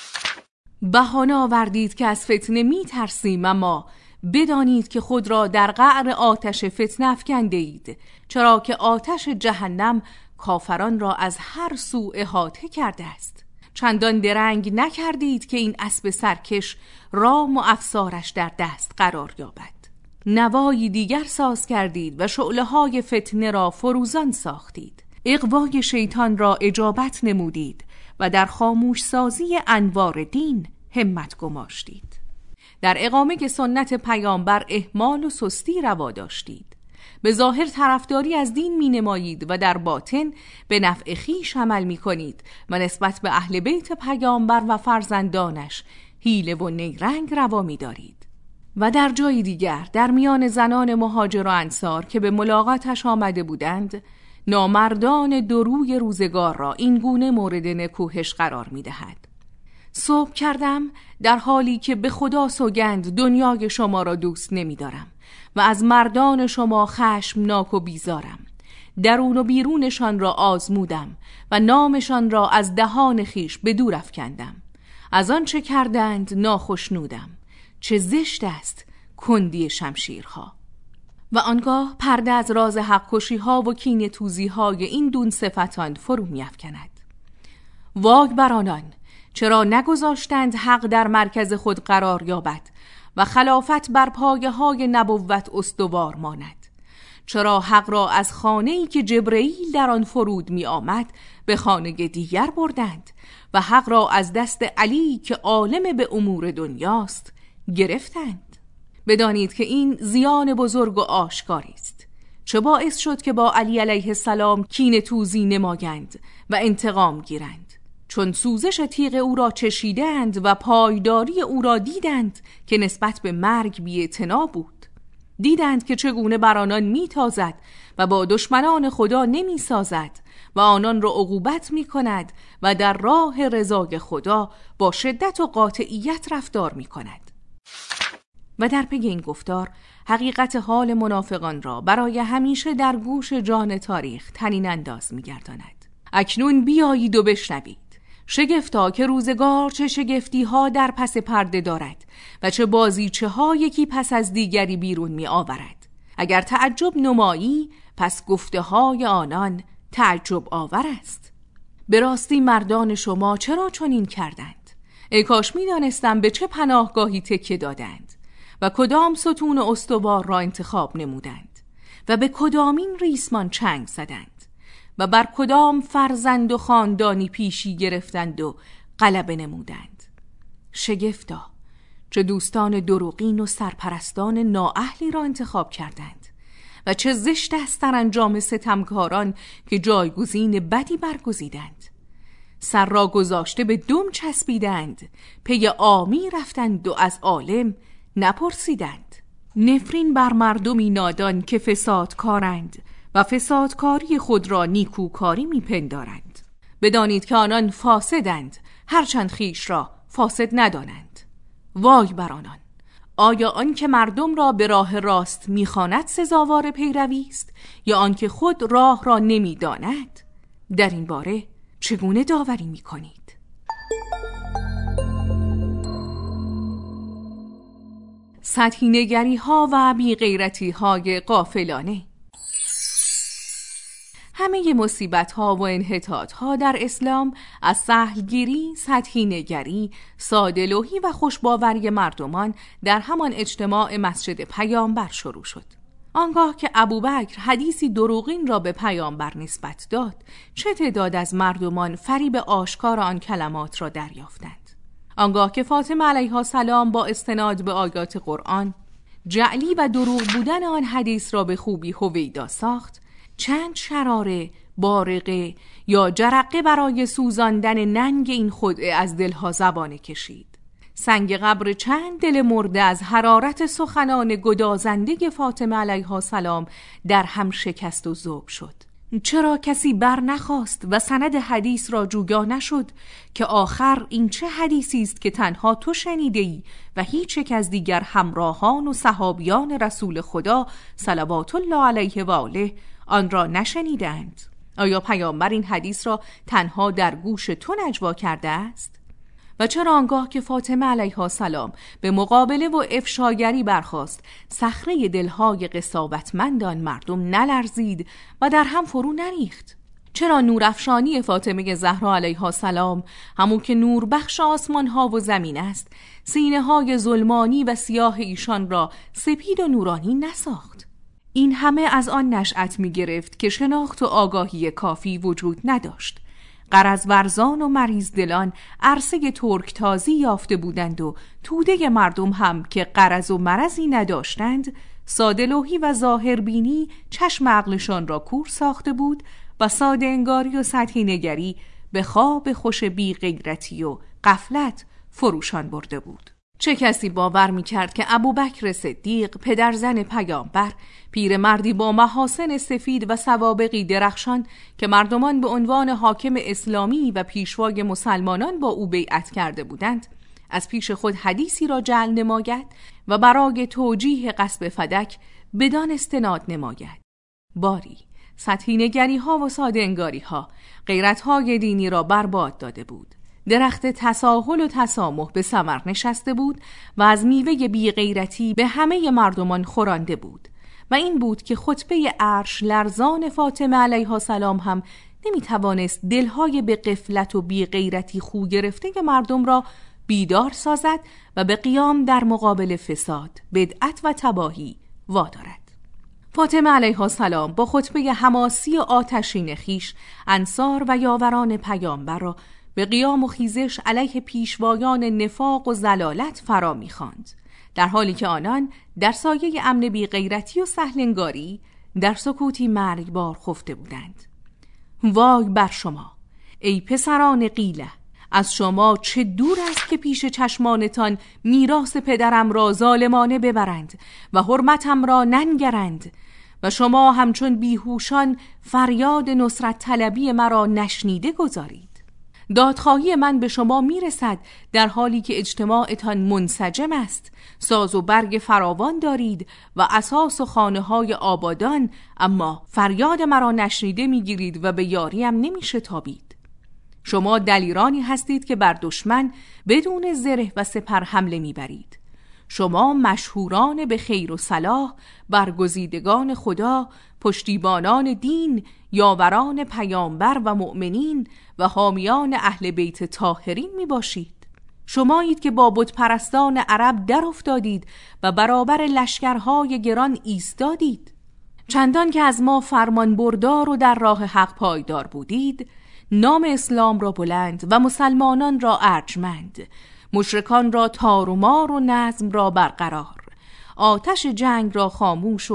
بهانه آوردید که از فتنه می ترسیم، اما بدانید که خود را در قعر آتش فتنه افکنده اید، چرا که آتش جهنم کافران را از هر سو احاطه کرده است. چندان درنگ نکردید که این اسب سرکش رام و افسارش در دست قرار یابد. نوایی دیگر ساز کردید و شعله‌های فتنه را فروزان ساختید. اغوای شیطان را اجابت نمودید و در خاموش سازی انوار دین همت گماشتید. در اقامه سنت پیامبر اهمال و سستی روا داشتید. به ظاهر طرفداری از دین می نمایید و در باطن به نفع خویش عمل می کنید و نسبت به اهل بیت پیامبر و فرزندانش حیله و نیرنگ روا می دارید. و در جای دیگر در میان زنان مهاجر و انصار که به ملاقاتش آمده بودند، نامردان دروی روزگار را این گونه مورد نکوهش قرار می دهد. صبح کردم در حالی که به خدا سوگند دنیای شما را دوست نمی دارم و از مردان شما خشمناک و بیزارم. درون و بیرونشان را آزمودم و نامشان را از دهان خیش به دور افکندم. از آن چه کردند ناخشنودم. چه زشت است کندی شمشیرها. و آنگاه پرده از راز حق کشی ها و کینه توزی های این دون صفتان فرو می افکند. واگ بر آنان، چرا نگذاشتند حق در مرکز خود قرار یابد و خلافت بر پایه های نبوت استوار ماند؟ چرا حق را از خانه‌ای که جبرئیل در آن فرود می آمد به خانه دیگر بردند و حق را از دست علی که عالم به امور دنیاست گرفتند؟ بدانید که این زیان بزرگ و آشکاری است. چه باعث شد که با علی علیه السلام کینه توزی نمایند و انتقام گیرند؟ چون سوزش تیغ او را چشیدند و پایداری او را دیدند که نسبت به مرگ بی‌اعتنا بود. دیدند که چگونه بر آنان میتازد و با دشمنان خدا نمیسازد و آنان را عقوبت میکند و در راه رضای خدا با شدت و قاطعیت رفتار میکند. و در پی این گفتار حقیقت حال منافقان را برای همیشه در گوش جان تاریخ طنین انداز می‌گرداند. اکنون بیایید و بشنوید. شگفتا که روزگار چه شگفتی ها در پس پرده دارد و چه بازیچه ها یکی پس از دیگری بیرون می آورد. اگر تعجب نمایی، پس گفته های آنان تعجب آور است. به راستی مردان شما چرا چنین کردند؟ ای کاش می دانستم به چه پناهگاهی تکیه دادند و کدام ستون استوار را انتخاب نمودند و به کدامین ریسمان چنگ زدند و بر کدام فرزند و خاندانی پیشی گرفتند و غلبه نمودند. شگفتا چه دوستان دروغین و سرپرستان نااهلی را انتخاب کردند و چه زشت است در انجام ستمکاران که جایگزین بدی برگزیدند. سر را گذاشته به دم چسبیدند، پی عامی رفتند و از عالم نپرسیدند. نفرین بر مردمی نادان که فسادکارند و فسادکاری خود را نیکوکاری میپندارند. بدانید که آنان فاسدند، هرچند خیش را فاسد ندانند. وای بر آنان! آیا آن که مردم را به راه راست میخواند سزاوار پیروی است یا آن که خود راه را نمیداند؟ در این باره چگونه داوری میکنید؟ سطحی نگری ها و بی‌غیرتی های غافلانه. همه مصیبت ها و انحطاط ها در اسلام از سهلگیری، سطحی نگری، ساده‌لوحی و خوشباوری مردمان در همان اجتماع مسجد پیامبر شروع شد. آنگاه که ابوبکر حدیثی دروغین را به پیامبر نسبت داد، چه تعداد از مردمان فریب آشکار آن کلمات را دریافتند. آنگاه که فاطمه علیها السلام با استناد به آیات قرآن جعلی و دروغ بودن آن حدیث را به خوبی هویدا ساخت، چند شراره، بارقه یا جرقه برای سوزاندن ننگ این خدعه از دلها زبانه کشید. سنگ قبر چند دل مرده از حرارت سخنان گدازنده فاطمه علیها السلام در هم شکست و ذوب شد. چرا کسی بر نخواست و سند حدیث را جویا نشد که آخر این چه حدیثی است که تنها تو شنیده‌ای و هیچ یک از دیگر همراهان و صحابیان رسول خدا صلوات الله علیه و آله آن را نشنیدند؟ آیا پیامبر این حدیث را تنها در گوش تو نجوا کرده است؟ و چرا آنگاه که فاطمه علیها السلام به مقابله و افشاگری برخاست، صخره دلهای قساوتمندان مردم نلرزید و در هم فرو نریخت؟ چرا نورافشانی فاطمه زهرا علیها السلام، همون که نور بخش آسمان ها و زمین است، سینه های ظلمانی و سیاه ایشان را سپید و نورانی نساخت؟ این همه از آن نشأت می گرفت که شناخت و آگاهی کافی وجود نداشت. غرض ورزان و مریض دلان عرصه ترک تازی یافته بودند و توده مردم هم که غرض و مرضی نداشتند، ساده‌لوحی و ظاهربینی چشم عقلشان را کور ساخته بود و ساده انگاری و سطحی نگری به خواب خوش بی غیرتی و غفلت فروشان برده بود. چه کسی باور می‌کرد که ابوبکر صدیق، پدرزن پیامبر، پیرمردی با محاسن سفید و سوابقی درخشان که مردمان به عنوان حاکم اسلامی و پیشوای مسلمانان با او بیعت کرده بودند، از پیش خود حدیثی را جعل نماید و برای توجیه غصب فدک بدان استناد نماید؟ باری سطحی نگری ها و ساده انگاری ها غیرت های دینی را برباد داده بود. درخت تساهل و تسامح به ثمر نشسته بود و از میوه بی غیرتی به همه مردمان خورانده بود و این بود که خطبه عرش لرزان فاطمه علیها السلام هم نمیتوانست دلهای به غفلت و بی غیرتی خو گرفته مردم را بیدار سازد و به قیام در مقابل فساد، بدعت و تباهی وادارد. فاطمه علیها السلام با خطبه حماسی و آتشین خیش انصار و یاوران پیامبر را به قیام و خیزش علیه پیشوایان نفاق و ضلالت فرا می‌خواند، در حالی که آنان در سایه امن بی غیرتی و سهلنگاری در سکوتی مرگبار خفته بودند. وای بر شما ای پسران قیله، از شما چه دور است که پیش چشمانتان میراث پدرم را ظالمانه ببرند و حرمتم را ننگرند و شما همچون بیهوشان فریاد نصرت طلبی مرا نشنیده گذارید. دادخواهی من به شما میرسد در حالی که اجتماعتان منسجم است، ساز و برگ فراوان دارید و اساس و خانه های آبادان، اما فریاد مرا نشنیده میگیرید و به یاریم نمیشتابید. شما دلیرانی هستید که بر دشمن بدون زره و سپر حمله میبرید. شما مشهوران به خیر و صلاح، برگزیدگان خدا، پشتیبانان دین، یاوران پیامبر و مؤمنین و حامیان اهل بیت طاهرین می باشید. شمایید که با بت پرستان عرب در افتادید و برابر لشکرهای گران ایستادید. چندان که از ما فرمان بردار و در راه حق پایدار بودید، نام اسلام را بلند و مسلمانان را ارجمند، مشرکان را تار و مار و نظم را برقرار، آتش جنگ را خاموش و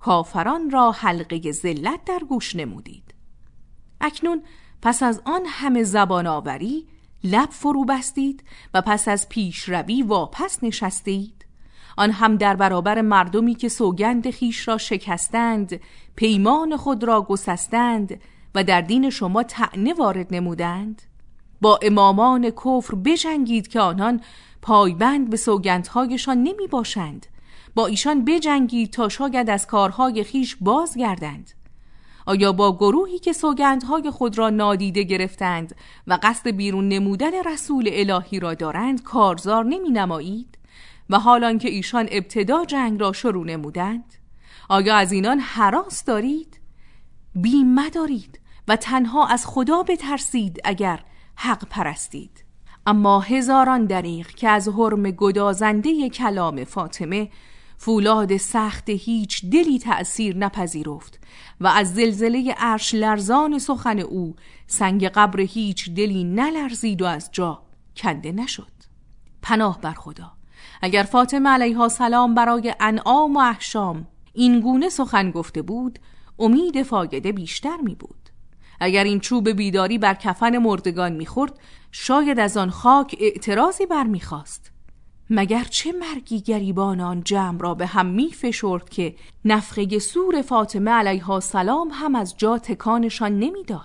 کافران را حلقه ذلت در گوش نمودید. اکنون پس از آن همه زبان آوری لب فرو بستید و پس از پیشروی واپس نشستید، آن هم در برابر مردمی که سوگند خیش را شکستند، پیمان خود را گسستند و در دین شما طعنه وارد نمودند. با امامان کفر بجنگید که آنان پایبند به سوگندهایشان نمی باشند. با ایشان بجنگید تا شاید از کارهای خیش بازگردند. آیا با گروهی که سوگندهای خود را نادیده گرفتند و قصد بیرون نمودن رسول الهی را دارند کارزار نمی نمایید؟ و حالان که ایشان ابتدا جنگ را شروع نمودند، آیا از اینان هراس دارید؟ بیم مدارید و تنها از خدا بترسید اگر حق پرستید. اما هزاران دریغ که از حرم گدازنده کلام فاطمه فولاد سخت هیچ دلی تأثیر نپذیرفت و از زلزله عرش لرزان سخن او سنگ قبر هیچ دلی نلرزید و از جا کنده نشد. پناه بر خدا، اگر فاطمه علیها السلام برای انعام و احشام این گونه سخن گفته بود، امید فایده بیشتر می بود. اگر این چوب بیداری بر کفن مردگان می‌خورد، شاید از آن خاک اعتراضی برمیخواست. مگر چه مرگی گریبان آن جمع را به هم می‌فشرد که نفخه سور فاطمه علیها السلام هم از جا تکانشان نمی‌داد؟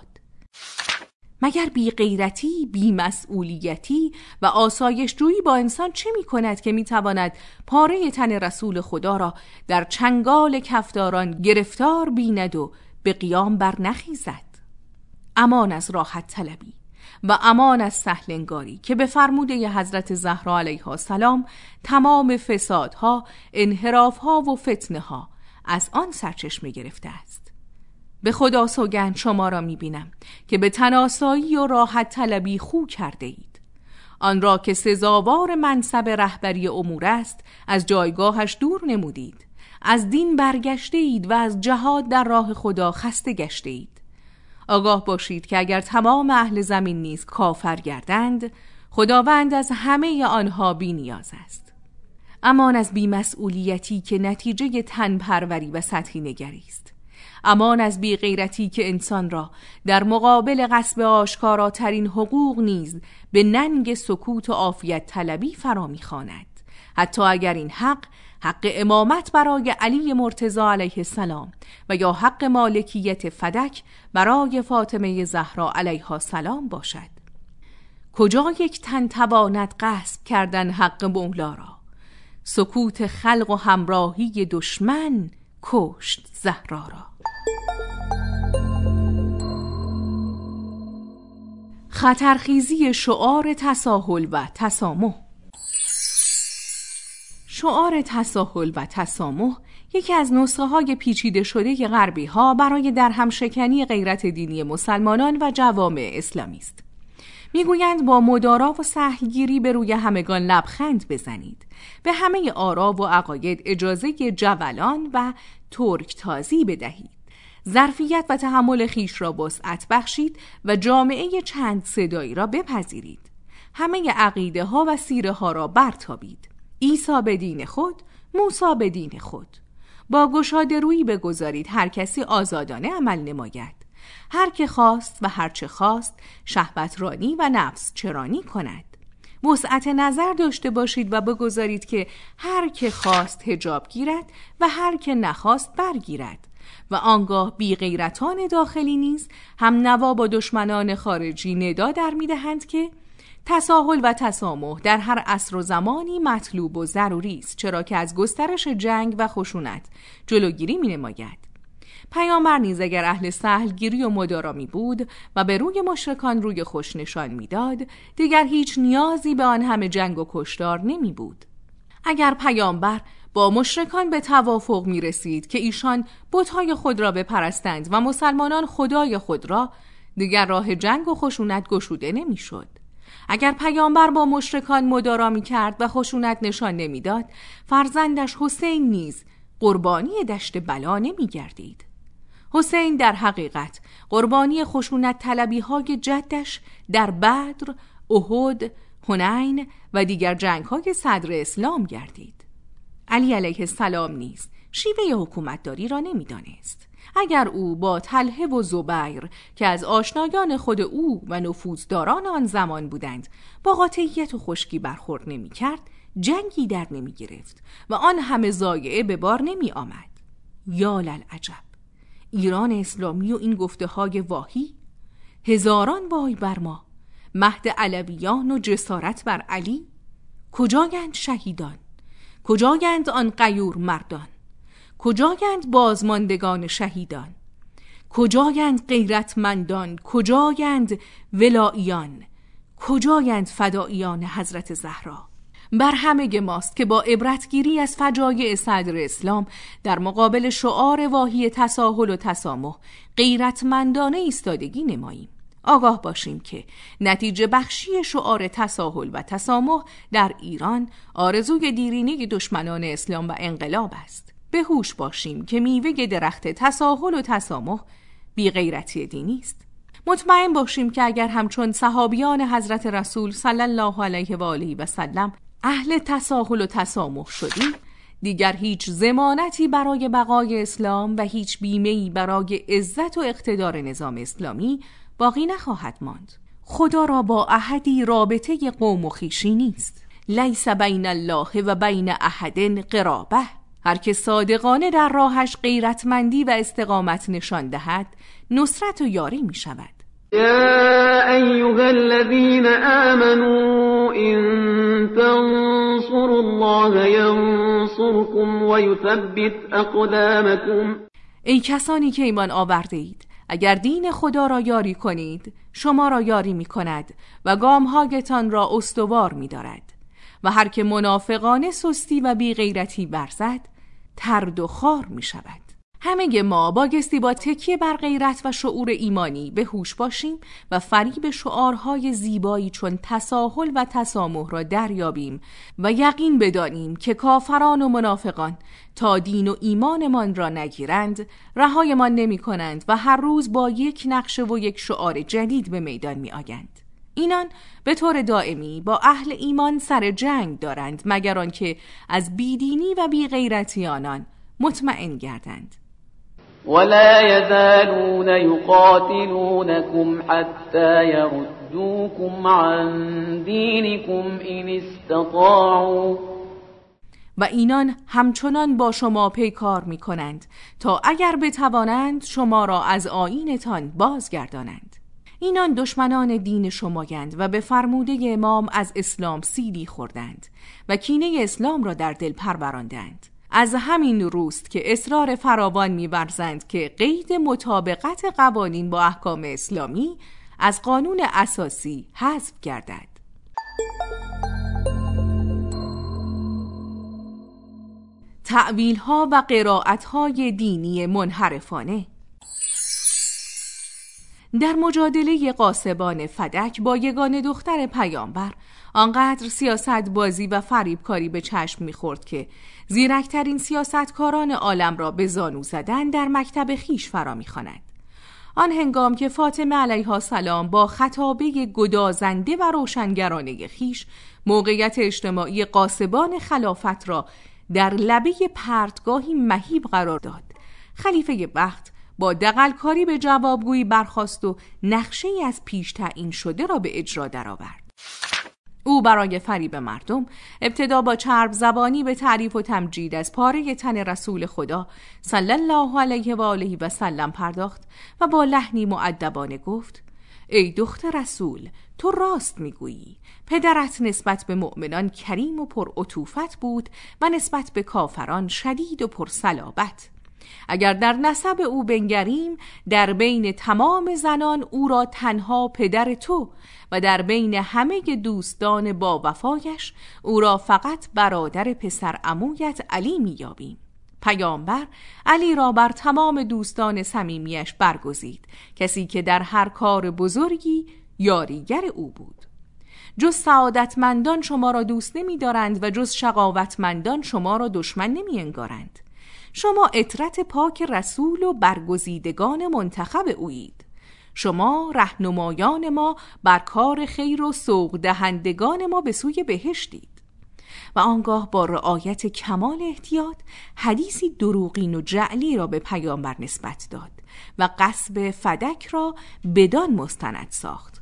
مگر بی غیرتی، بی مسئولیتی و آسایش جویی با انسان چه می‌کند که می‌تواند پاره تن رسول خدا را در چنگال کفداران گرفتار بیند و به قیام بر نخیزد؟ امان از راحت طلبی و امان از سهل انگاری که به فرموده حضرت زهرا علیها السلام تمام فسادها، انحرافها و فتنه‌ها از آن سرچشمه گرفته است. به خدا سوگند شما را می‌بینم که به تناسایی و راحت طلبی خو کرده اید. آن را که سزاوار منصب رهبری امور است از جایگاهش دور نمودید. از دین برگشته اید و از جهاد در راه خدا خسته گشته اید. آگاه باشید که اگر تمام اهل زمین نیز کافر گردند، خداوند از همه آنها بی نیاز است. امان از بی‌مسئولیتی که نتیجه تنپروری و سطحی نگری است. امان از بی غیرتی که انسان را در مقابل غصب آشکاراترین حقوق نیز به ننگ سکوت و عافیت طلبی فرا می‌خواند، حتی اگر این حق امامت برای علی مرتضی علیه السلام و یا حق مالکیت فدک برای فاطمه زهرا علیها السلام باشد. کجا یک تن تواند غصب کردن حق مولا را؟ سکوت خلق و همراهی دشمن کشت زهرا را. خطرخیزی شعار تساهل و تسامح. شعار تساهل و تسامح یکی از نسخه‌های پیچیده شده غربی‌ها برای درهمشکنی غیرت دینی مسلمانان و جوامع اسلامی است. میگویند با مدارا و سهلگیری به روی همگان لبخند بزنید، به همه آرا و عقاید اجازه جولان و ترکتازی بدهید، ظرفیت و تحمل خیش را وسعت بخشید و جامعه چند صدایی را بپذیرید، همه عقیده ها و سیره ها را برتابید، عیسی به دین خود، موسی به دین خود. با گشاده رویی بگذارید هر کسی آزادانه عمل نماید، هر که خواست و هر چه خواست شهوت رانی و نفس چرانی کند. وسعت نظر داشته باشید و بگذارید که هر که خواست حجاب گیرد و هر که نخواست برگیرد و آنگاه بی غیرتان داخلی نیز هم نوا با دشمنان خارجی ندا در می‌دهند که تساهل و تسامح در هر عصر و زمانی مطلوب و ضروری است، چرا که از گسترش جنگ و خشونت جلوگیری می‌نماید. پیامبر نیز اگر اهل سهلگیری و مدارا می بود و به روی مشرکان روی خوش نشان می‌داد، دیگر هیچ نیازی به آن همه جنگ و کشتار نمی بود. اگر پیامبر با مشرکان به توافق می رسید که ایشان بت‌های خود را بپرستند و مسلمانان خدای خود را، دیگر راه جنگ و خشونت گشوده نمی شد. اگر پیامبر با مشرکان مدارا می کرد و خشونت نشان نمی داد، فرزندش حسین نیز قربانی دشت بلا نمی گردید. حسین در حقیقت قربانی خشونت طلبی های جدش در بدر، احد، حنین و دیگر جنگ های صدر اسلام گردید. علی علیه السلام نیز شیوه حکومتداری را نمی‌دانست. اگر او با طلحه و زبیر که از آشنایان خود او و نفوذداران آن زمان بودند با قاطعیت و خشکی برخورد نمی‌کرد، جنگی در نمی‌گرفت و آن همه ضایعه به بار نمی‌آمد. یا للعجب، ایران اسلامی و این گفته‌های واهی. هزاران وای بر ما، مهد علویان و جسارت بر علی. کجایند شهیدان؟ کجایند آن غیور مردان؟ کجایند بازماندگان شهیدان؟ کجایند غیرتمندان؟ کجایند ولاییان؟ کجایند فداییان حضرت زهرا؟ بر همه ماست که با عبرتگیری از فجایع صدر اسلام در مقابل شعار واهی تساهل و تسامح غیرتمندانه ایستادگی نماییم. آگاه باشیم که نتیجه بخشی شعار تساهل و تسامح در ایران آرزوی دیرینه دشمنان اسلام و انقلاب است. به هوش باشیم که میوه درخت تساهل و تسامح بی غیرتی دینی است. مطمئن باشیم که اگر همچون صحابیان حضرت رسول صلی الله علیه و آله و سلم اهل تساهل و تسامح شدیم، دیگر هیچ ضمانتی برای بقای اسلام و هیچ بیمه‌ای برای عزت و اقتدار نظام اسلامی باقی نخواهد ماند. خدا را با احدی رابطه قوم و خویشی نیست. لیس بین الله و بین احد قرابه. هر که صادقانه در راهش غیرتمندی و استقامت نشان دهد، نصرت و یاری می شود. يا أيها الذين آمنوا إن تنصروا الله ينصركم ويثبت أقدامكم. ای کسانی که ایمان آورده اید، اگر دین خدا را یاری کنید، شما را یاری می کند و گامهایتان را استوار می دارد. و هر که منافقانه سستی و بی غیرتی برزد، ترد و خار می شود. همه ما بایستی با تکیه بر غیرت و شعور ایمانی به هوش باشیم و فریب شعارهای زیبایی چون تساهل و تسامح را دریابیم و یقین بدانیم که کافران و منافقان تا دین و ایمانمان را نگیرند رهایمان نمی کنند و هر روز با یک نقشه و یک شعار جدید به میدان می آیند. اینان به طور دائمی با اهل ایمان سر جنگ دارند مگر آنکه از بیدینی و بیغیرتی آنان مطمئن گردند. ولا يزالون يقاتلونكم حتى يردوكم عن دينكم إن استطاعوا. و اینان همچنان با شما پیکار می کنند تا اگر بتوانند شما را از آیینتان بازگردانند. اینان دشمنان دین شمایند و به فرموده امام از اسلام سیلی خوردند و کینه اسلام را در دل پروراندند. از همین روست که اصرار فراوان می‌ورزند که قید مطابقت قوانین با احکام اسلامی از قانون اساسی حذف گردد. تأویل‌ها و قرائت‌های دینی منحرفانه. در مجادله غاصبان فدک با یگانه دختر پیامبر آنقدر سیاست بازی و فریبکاری به چشم می‌خورد که زیرکترین سیاستکاران عالم را به زانو زدن در مکتب خیش فرا می‌خواند. آن هنگام که فاطمه علیها السلام با خطابه گدازنده و روشنگرانه خیش موقعیت اجتماعی غاصبان خلافت را در لبه پرتگاهی مهیب قرار داد، خلیفه وقت با دغلکاری به جوابگویی برخاست و نقشه‌ای از پیش تعیین شده را به اجرا درآورد. او برای فریب مردم ابتدا با چرب زبانی به تعریف و تمجید از پاره تن رسول خدا صلی الله علیه و آله و سلم پرداخت و با لحنی مؤدبانه گفت: ای دختر رسول، تو راست میگویی. پدرت نسبت به مؤمنان کریم و پر عطوفت بود و نسبت به کافران شدید و پر صلابت. اگر در نسب او بنگریم، در بین تمام زنان او را تنها پدر تو و در بین همه دوستان با وفایش او را فقط برادر پسر عمویت علی میابیم. پیامبر علی را بر تمام دوستان صمیمیش برگزید، کسی که در هر کار بزرگی یاریگر او بود. جز سعادتمندان شما را دوست نمی دارند و جز شقاوتمندان شما را دشمن نمی انگارند. شما عطرت پاک رسول و برگزیدگان منتخب اویید. شما رهنمایان ما بر کار خیر و سوق دهندگان ما به سوی بهشتید. و آنگاه با رعایت کمال احتیاط حدیثی دروغین و جعلی را به پیامبر نسبت داد و غصب فدک را بدان مستند ساخت.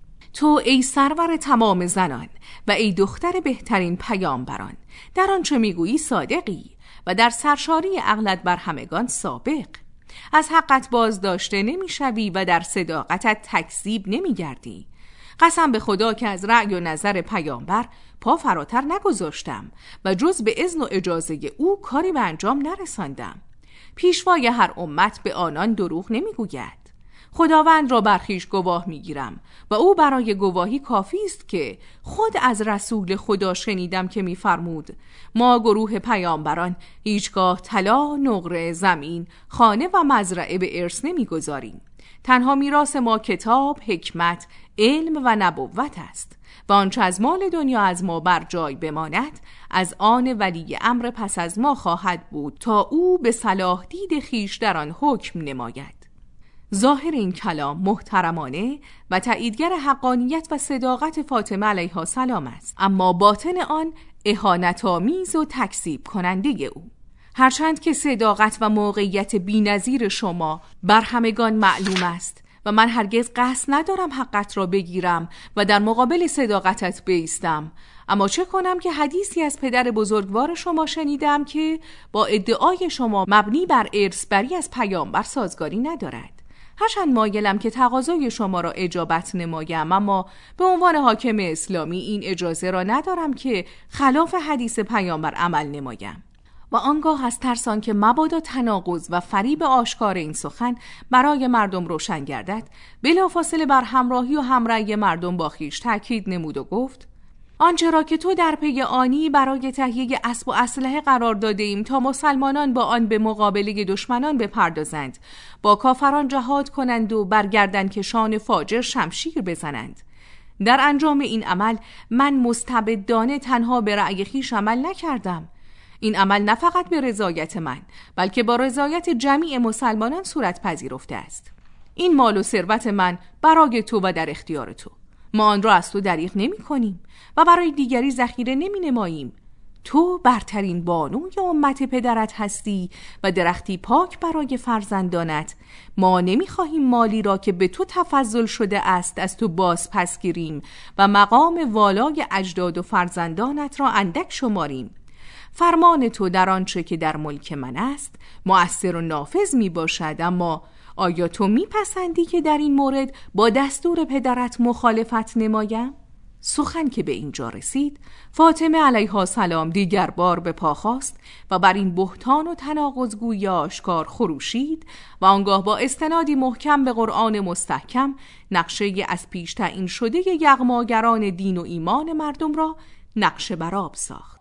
تو ای سرور تمام زنان و ای دختر بهترین پیامبران، در آنچه میگویی صادقی و در سرشاری عقلت بر همگان سابق. از حقت بازداشته نمیشوی و در صداقتت تکذیب نمیگردی. قسم به خدا که از رأی و نظر پیامبر پا فراتر نگذاشتم و جز به اذن و اجازه او کاری به انجام نرساندم. پیشوای هر امت به آنان دروغ نمیگوید. خداوند را بر خویش گواه میگیرم و او برای گواهی کافی است که خود از رسول خدا شنیدم که میفرمود ما گروه پیامبران هیچگاه طلا، نقره، زمین، خانه و مزرعه به ارث نمیگذاریم. تنها میراث ما کتاب، حکمت، علم و نبوت است و آنچه از مال دنیا از ما بر جای بماند از آن ولی امر پس از ما خواهد بود تا او به صلاح دید خویش در آن حکم نماید. ظاهر این کلام محترمانه و تاییدگر حقانیت و صداقت فاطمه علیها السلام است، اما باطن آن اهانت‌آمیز و تکذیب کننده او. هرچند که صداقت و موقعیت بی‌نظیر شما بر همگان معلوم است و من هرگز قصد ندارم حقت را بگیرم و در مقابل صداقتت بایستم، اما چه کنم که حدیثی از پدر بزرگوار شما شنیدم که با ادعای شما مبنی بر ارث‌بری از پیامبر سازگاری ندارد. هرچند مایلم که تقاضای شما را اجابت نمایم، اما به عنوان حاکم اسلامی این اجازه را ندارم که خلاف حدیث پیامبر عمل نمایم. و آنگاه از ترسان که مبادا تناقض و فریب آشکار این سخن برای مردم روشن گردد، بلافاصله بر همراهی و همرأی مردم با خویش تأکید نمود و گفت آنچه را که تو در پی آنی برای تهیه اسب و اسلحه قرار داده ایم تا مسلمانان با آن به مقابله دشمنان بپردازند، با کافران جهاد کنند و برگردن کشان فاجر شمشیر بزنند. در انجام این عمل من مستبدانه تنها به رأی خویش عمل نکردم. این عمل نه فقط به رضایت من بلکه با رضایت جمیع مسلمانان صورت پذیرفته است. این مال و ثروت من برای تو و در اختیار تو. ما آن را از تو دریغ نمی کنیم و برای دیگری ذخیره نمی نماییم. تو برترین بانوی امت پدرت هستی و درختی پاک برای فرزندانت. ما نمی خواهیم مالی را که به تو تفضل شده است از تو باز پس گیریم و مقام والای اجداد و فرزندانت را اندک شماریم. فرمان تو در آنچه که در ملک من است مؤثر و نافذ می باشد، اما آیا تو می پسندی که در این مورد با دستور پدرت مخالفت نمایم؟ سخن که به اینجا رسید، فاطمه علیها السلام دیگر بار به پا خاست و بر این بهتان و تناقض‌گویی آشکار خروشید و آنگاه با استنادی محکم به قرآن مستحکم نقشه از پیش تعیین شده یغماگران دین و ایمان مردم را نقشه بر آب ساخت.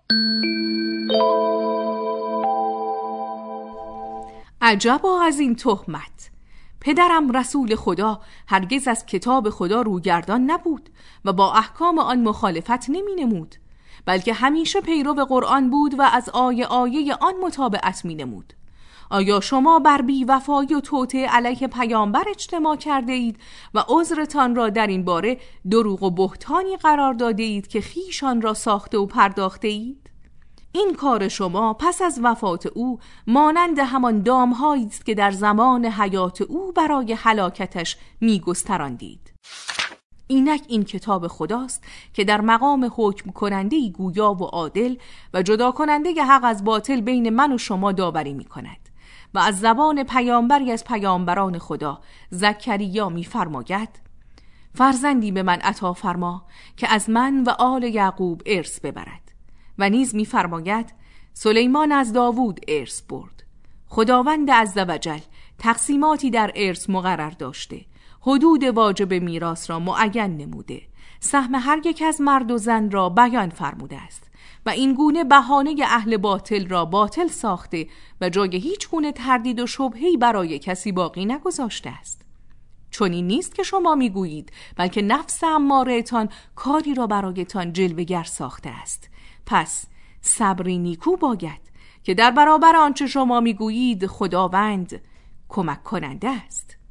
عجبا از این تهمت! پدرم رسول خدا هرگز از کتاب خدا روگردان نبود و با احکام آن مخالفت نمی نمود، بلکه همیشه پیرو قرآن بود و از آیه آن مطابقت می نمود. آیا شما بر بی وفایی و توطئه علیه پیامبر اجتماع کرده اید و عذرتان را در این باره دروغ و بهتانی قرار داده اید که خویشان را ساخته و پرداخته اید؟ این کار شما پس از وفات او مانند همان دام‌هایی است که در زمان حیات او برای هلاکتش می‌گستراندید. اینک این کتاب خداست که در مقام حکم کننده‌ای گویا و عادل و جدا کننده حق از باطل بین من و شما داوری می‌کند و از زبان پیامبری از پیامبران خدا زکریا می‌فرماید فرزندی به من عطا فرما که از من و آل یعقوب ارث ببرد. و نیز می‌فرماید سلیمان از داوود ارث برد. خداوند عزوجل تقسیماتی در ارث مقرر داشته، حدود واجب میراث را معین نموده، سهم هر یک از مرد و زن را بیان فرموده است و این گونه بهانه اهل باطل را باطل ساخته و جای هیچ گونه تردید و شبهه‌ای برای کسی باقی نگذاشته است. چون این نیست که شما میگویید، بلکه نفس اماره‌تان کاری را برایتان جلوه‌گر ساخته است. پس صبری نیکو باید که در برابر آنچه شما میگویید خداوند کمک کننده است.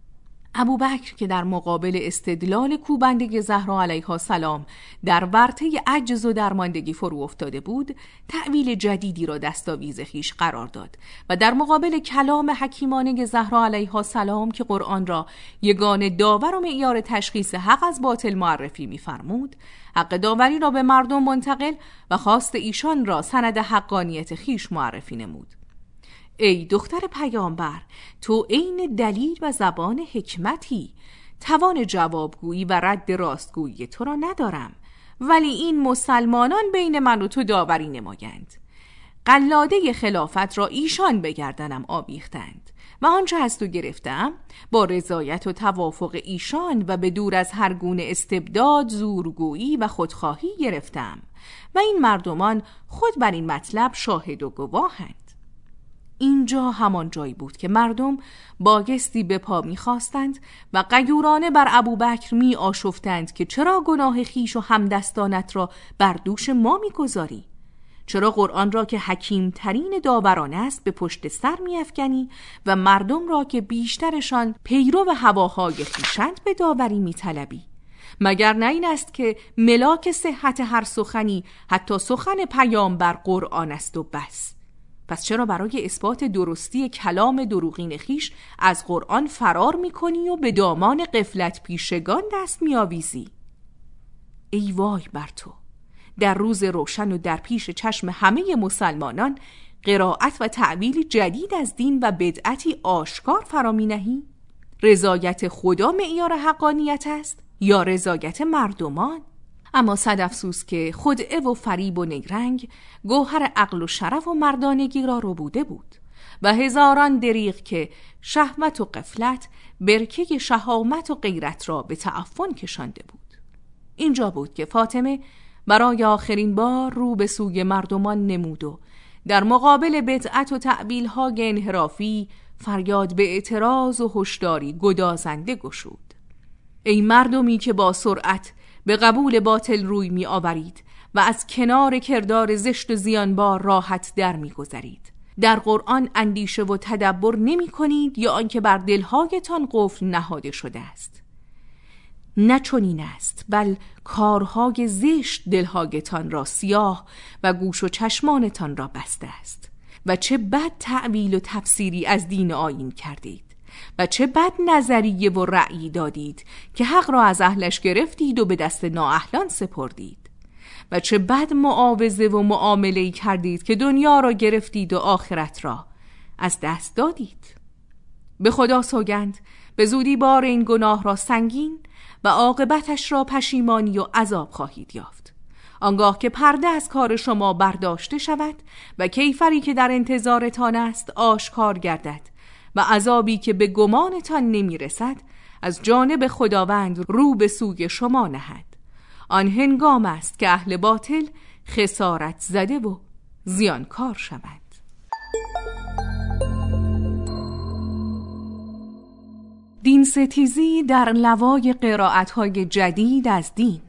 ابوبکر که در مقابل استدلال کوبنده زهرا علیها السلام در ورطه عجز و درماندگی فرو افتاده بود، تأویل جدیدی را دستاویز خویش قرار داد و در مقابل کلام حکیمانه زهرا علیها السلام که قرآن را یگانه داور و معیار تشخیص حق از باطل معرفی می‌فرمود، حق داوری را به مردم منتقل و خواست ایشان را سند حقانیت خویش معرفی نمود. ای دختر پیامبر، تو عین دلیل و زبان حکمتی، توان جوابگویی و رد راستگویی تو را ندارم، ولی این مسلمانان بین من و تو داوری نمایند. قلاده خلافت را ایشان به گردنم آویختند و آنچه از تو گرفتم با رضایت و توافق ایشان و به دور از هر گونه استبداد، زورگویی و خودخواهی گرفتم و این مردمان خود بر این مطلب شاهد و گواهند. اینجا همان جایی بود که مردم بایستی به پا می‌خواستند و غیورانه بر ابوبکر می‌آشفتند که چرا گناه خیش و همدستانت را بر دوش ما می‌گذاری؟ چرا قرآن را که حکیم ترین داوران است به پشت سر می‌افکنی و مردم را که بیشترشان پیرو هواهای خویشند به داوری می‌طلبی؟ مگر نه این است که ملاک صحت هر سخنی حتی سخن پیامبر قرآن است و بس؟ پس چرا برای اثبات درستی کلام دروغین خویش از قرآن فرار می‌کنی و به دامان غفلت پیشگان دست می‌آویزی؟ ای وای بر تو! در روز روشن و در پیش چشم همه مسلمانان قرائت و تعبیری جدید از دین و بدعتی آشکار فرا می‌نهی؟ رضایت خدا معیار حقانیت است یا رضایت مردمان؟ اما صد افسوس که خدعه و فریب و نیرنگ گوهر عقل و شرف و مردانگی را ربوده بود و هزاران دریغ که شهوت و غفلت برکه شهامت و غیرت را به تعفن کشانده بود. اینجا بود که فاطمه برای آخرین بار رو به سوی مردمان نمود و در مقابل بدعت و تعبیل‌های انحرافی فریاد به اعتراض و هشداری گدازنده گشود. ای مردمی که با سرعت به قبول باطل روی می آورید و از کنار کردار زشت و زیانبار راحت در می گذرید، در قرآن اندیشه و تدبر نمی کنید یا آنکه بر دلهایتان قفل نهاده شده است؟ نه چنین است، بل کارهای زشت دلهایتان را سیاه و گوش و چشمانتان را بسته است. و چه بد تعویل و تفسیری از دین آیین کردید و چه بد نظریه و رأیی دادید که حق را از اهلش گرفتید و به دست نااهلان سپردید و چه بد معاوضه و معامله‌ای کردید که دنیا را گرفتید و آخرت را از دست دادید. به خدا سوگند به زودی بار این گناه را سنگین و عاقبتش را پشیمانی و عذاب خواهید یافت، آنگاه که پرده از کار شما برداشته شود و کیفری که در انتظارتان است آشکار گردد و عذابی که به گمانتان نمی رسد از جانب خداوند رو به سوی شما نهد. آن هنگام است که اهل باطل خسارت زده و زیانکار شود. دین ستیزی در لوای قرائت‌های جدید از دین.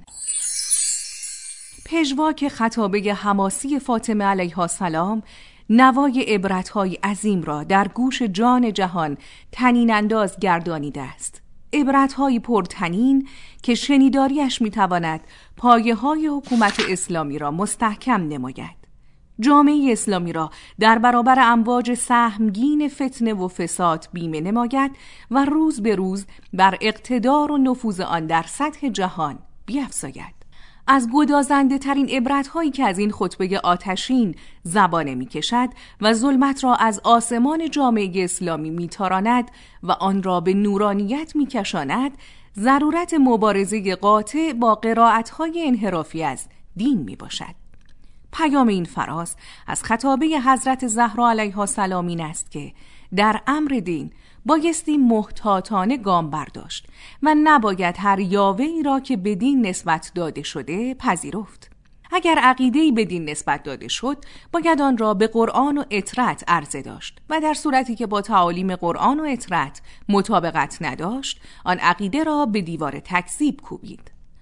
پژواک خطابه حماسی فاطمه علیها السلام نوای عبرت‌های عظیم را در گوش جان جهان طنین انداز گردانیده است. عبرت‌های پرطنین که شنیداریش می‌تواند پایه‌های حکومت اسلامی را مستحکم نماید. جامعه اسلامی را در برابر امواج سهمگین فتنه و فساد بیمه نماید و روز به روز بر اقتدار و نفوذ آن در سطح جهان بیفزاید. از گدازنده ترین عبرت‌هایی که از این خطبه آتشین زبانه می‌کشد و ظلمت را از آسمان جامعه اسلامی می‌تاراند و آن را به نورانیت می‌کشاند، ضرورت مبارزه قاطع با قرائت‌های انحرافی از دین می‌باشد. پیام این فراز از خطابه حضرت زهرا علیها السلام این است که در امر دین بایستی محتاطانه گام برداشت و نباید هر یاوه‌ای را که به دین نسبت داده شده پذیرفت. اگر عقیده‌ای به دین نسبت داده شد، باید آن را به قرآن و اطرت عرضه داشت و در صورتی که با تعالیم قرآن و اطرت مطابقت نداشت، آن عقیده را به دیوار تکذیب کوبید.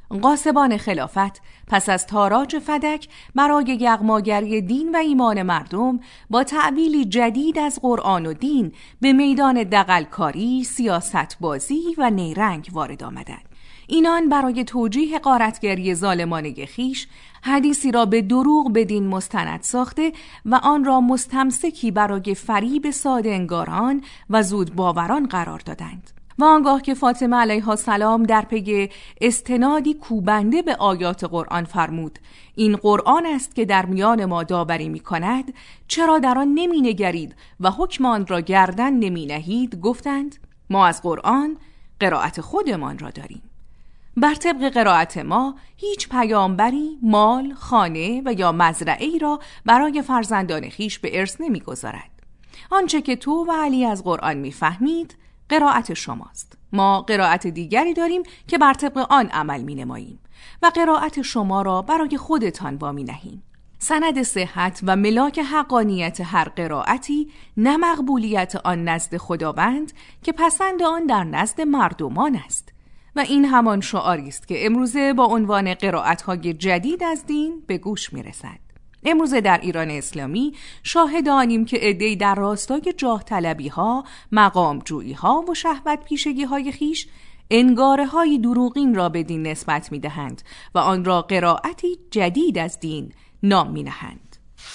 غاصبان خلافت پس از تاراج فدک برای یغماگری دین و ایمان مردم با تأویلی جدید از قرآن و دین به میدان دغل‌کاری، سیاست بازی و نیرنگ وارد آمدند. اینان برای توجیه غارتگری ظالمانه خویش حدیثی را به دروغ به دین مستند ساخته و آن را مستمسکی برای فریب ساده انگاران و زود باوران قرار دادند. و آنگاه که فاطمه علیها السلام در پی استنادی کوبنده به آیات قرآن فرمود این قرآن است که در میان ما داوری می کند، چرا در آن نمی نگرید و حکم آن را گردن نمی نهید؟ گفتند ما از قرآن قرائت خودمان را داریم. بر طبق قرائت ما هیچ پیامبری مال، خانه و یا مزرعه‌ای را برای فرزندان خیش به ارث نمی‌گذارد. آنچه که تو و علی از قرآن می‌فهمید قرائت شماست. ما قرائت دیگری داریم که بر طبق آن عمل می‌نماییم و قرائت شما را برای خودتان وامی نهیم. سند صحت و ملاک حقانیت هر قرائتی نه مقبولیت آن نزد خداوند که پسند آن در نزد مردمان است. و این همان شعاری است که امروزه با عنوان قرائت‌های جدید از دین به گوش می‌رسد. امروزه در ایران اسلامی شاهد آنیم که عده‌ای در راستای جاه طلبی‌ها، مقام جویی‌ها و شهوت پیشگی‌های خیش انگاره‌های دروغین را به دین نسبت می‌دهند و آن را قرائتی جدید از دین نام می‌نهند.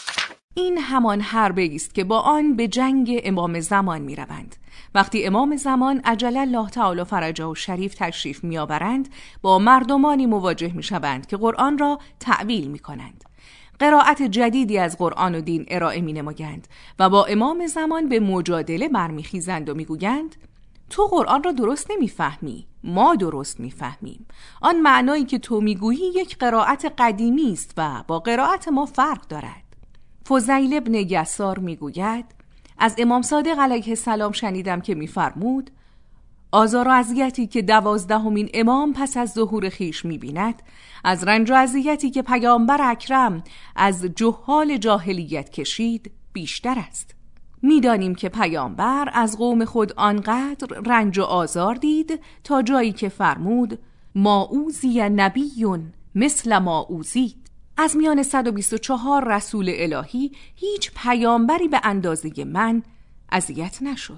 این همان حربه است که با آن به جنگ امام زمان می‌روند. وقتی امام زمان عجل الله تعالی فرجه و شریف تشریف می‌آورند، با مردمانی مواجه می‌شوند که قرآن را تأویل می‌کنند. قرائت جدیدی از قرآن و دین ارائه می‌نمایند و با امام زمان به مجادله برمیخیزند و می‌گویند تو قرآن را درست نمی‌فهمی، ما درست می‌فهمیم. آن معنایی که تو می‌گویی یک قرائت قدیمی است و با قرائت ما فرق دارد. فضیل ابن یسار می‌گوید از امام صادق علیه السلام شنیدم که می‌فرمود آزار و اذیتی که 12مین امام پس از ظهور خیش می‌بیند از رنج و اذیتی که پیامبر اکرم از جهال جاهلیت کشید بیشتر است. می‌دانیم که پیامبر از قوم خود آنقدر رنج و آزار دید تا جایی که فرمود ما اوذی نبی مثل ما اوذید. از میان 124 رسول الهی هیچ پیامبری به اندازه من اذیت نشد.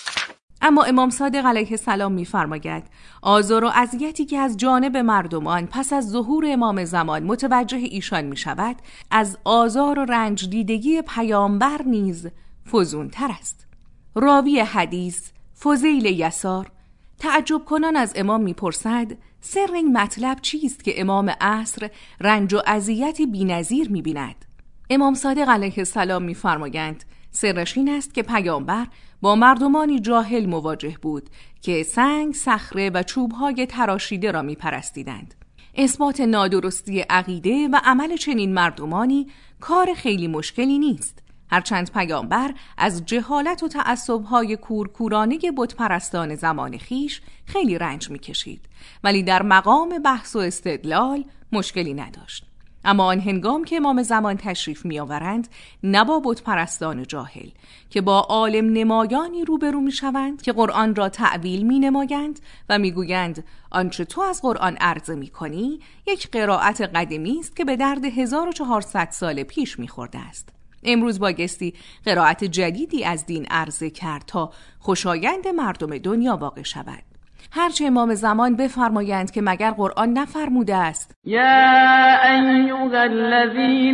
اما امام صادق علیه السلام می‌فرماید آزار و اذیتی که از جانب مردمان پس از ظهور امام زمان متوجه ایشان می‌شود از آزار و رنج دیدگی پیامبر نیز فزونتر است. راوی حدیث فضیل یسار تعجب کنان از امام می‌پرسد سر این مطلب چیست که امام عصر رنج و اذیتی بی‌نظیر می‌بیند؟ امام صادق علیه السلام می‌فرمایند سرش این است که پیامبر با مردمانی جاهل مواجه بود که سنگ، صخره و چوب‌های تراشیده را می‌پرستیدند. اثبات نادرستی عقیده و عمل چنین مردمانی کار خیلی مشکلی نیست. هرچند پیامبر از جهالت و تعصب‌های کورکورانه بتپرستان زمان خیش خیلی رنج می‌کشید، ولی در مقام بحث و استدلال مشکلی نداشت. اما آن هنگام که امام زمان تشریف می‌آورند، نه با بتپرستان جاهل که با عالم نمایانی روبرو می‌شوند که قرآن را تأویل می‌نمایند و می‌گویند آنچه تو از قرآن عرضه می‌کنی یک قرائت قدیمی است که به درد 1400 سال پیش می‌خورده است. امروز بایستی قرائت جدیدی از دین عرضه کرد تا خوشایند مردم دنیا واقع شود. هرچه امام زمان بفرمایند که مگر قرآن نفرموده است یا ایها الذین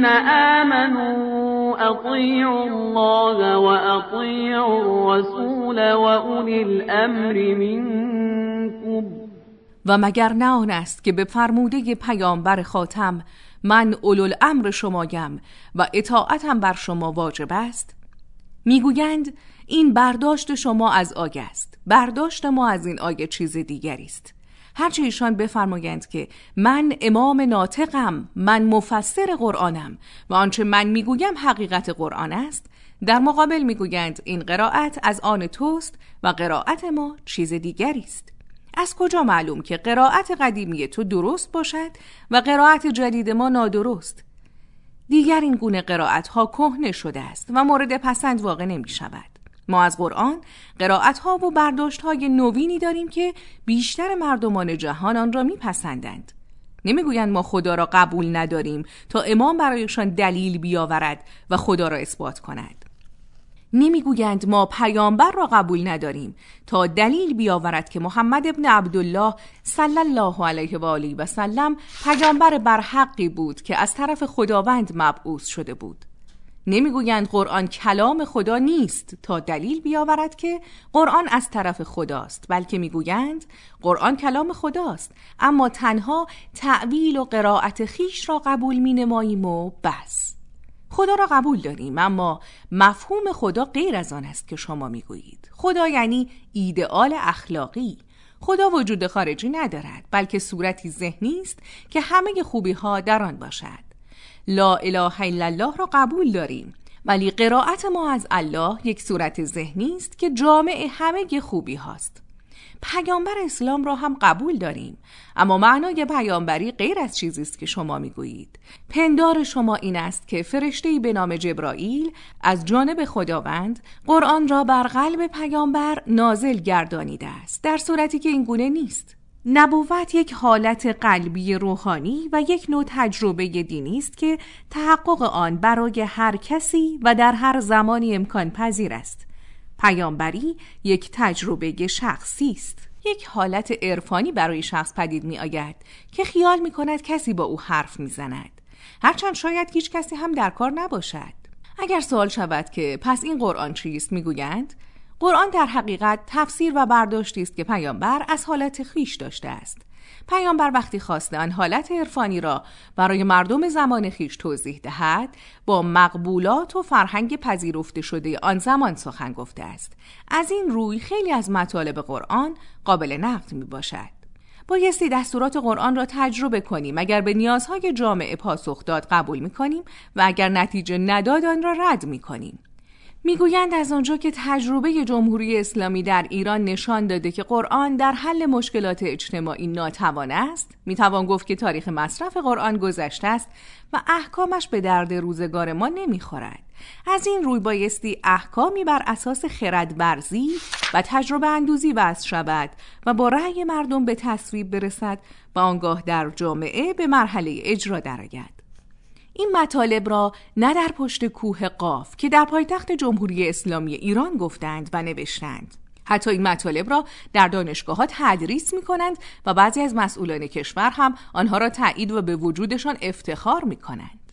آمنوا اطیعوا الله و اطیعوا الرسول و اولی الامر منکم، و مگر نه آن است که به فرموده پیامبر خاتم من اولوالامر شمایم و اطاعتم بر شما واجب است؟ میگویند این برداشت شما از آیه است، برداشت ما از این آیه چیز دیگری است. هرچه ایشان بفرمایند که من امام ناطقم، من مفسر قرآنم و آنچه من میگویم حقیقت قرآن است، در مقابل میگویند این قرائت از آن توست و قرائت ما چیز دیگری است. از کجا معلوم که قرائت قدیمی تو درست باشد و قرائت جدید ما نادرست؟ دیگر این گونه قرائت ها کهنه شده است و مورد پسند واقع نمی شود. ما از قرآن قرائت ها و برداشت های نوینی داریم که بیشتر مردمان جهان آن را می پسندند. نمیگویند ما خدا را قبول نداریم تا امام برایشان دلیل بیاورد و خدا را اثبات کند. نمیگویند ما پیامبر را قبول نداریم تا دلیل بیاورد که محمد ابن عبدالله صلی الله علیه و آله و سلم پیامبر برحقی بود که از طرف خداوند مبعوث شده بود. نمیگویند قرآن کلام خدا نیست تا دلیل بیاورد که قرآن از طرف خداست، بلکه میگویند قرآن کلام خداست، اما تنها تأویل و قرائت خیش را قبول مینماییم و بس. خدا را قبول داریم، اما مفهوم خدا غیر از آن است که شما میگویید. خدا یعنی ایدئال اخلاقی. خدا وجود خارجی ندارد، بلکه صورتی ذهنی است که همه خوبی ها در آن باشد. لا اله الا الله را قبول داریم، ولی قرائت ما از الله یک صورت ذهنی است که جامع همه خوبی هاست. پیامبر اسلام را هم قبول داریم، اما معنای پیامبری غیر از چیزی است که شما میگویید. پندار شما این است که فرشته‌ای به نام جبرائیل از جانب خداوند قرآن را بر قلب پیامبر نازل گردانیده است، در صورتی که این گونه نیست. نبوت یک حالت قلبی روحانی و یک نوع تجربه دینی است که تحقق آن برای هر کسی و در هر زمانی امکان پذیر است. پیامبری یک تجربه شخصی است، یک حالت عرفانی برای شخص پدید می آید که خیال می کند کسی با او حرف می زند، هرچند شاید هیچ کسی هم در کار نباشد. اگر سوال شود که پس این قرآن چیست، می گویند قرآن در حقیقت تفسیر و برداشتی است که پیامبر از حالت خیش داشته است. پیامبر وقتی خواسته آن حالت عرفانی را برای مردم زمان خیش توضیح دهد، با مقبولات و فرهنگ پذیرفته شده آن زمان سخن گفته است. از این روی خیلی از مطالب قرآن قابل نقد می باشد. بایستی دستورات قرآن را تجربه کنیم. اگر به نیازهای جامعه پاسخ داد قبول می کنیم و اگر نتیجه نداد آن را رد می کنیم. میگویند از آنجا که تجربه جمهوری اسلامی در ایران نشان داده که قرآن در حل مشکلات اجتماعی ناتوان است، میتوان گفت که تاریخ مصرف قرآن گذشته است و احکامش به درد روزگار ما نمیخورد. از این روی بایستی احکامی بر اساس خردورزی و تجربه اندوزی وضع شود و با رأی مردم به تصویب برسد و آنگاه در جامعه به مرحله اجرا درآید. این مطالب را نه در پشت کوه قاف که در پایتخت جمهوری اسلامی ایران گفتند و نوشتند. حتی این مطالب را در دانشگاه‌ها تدریس می‌کنند و بعضی از مسئولان کشور هم آنها را تایید و به وجودشان افتخار می‌کنند.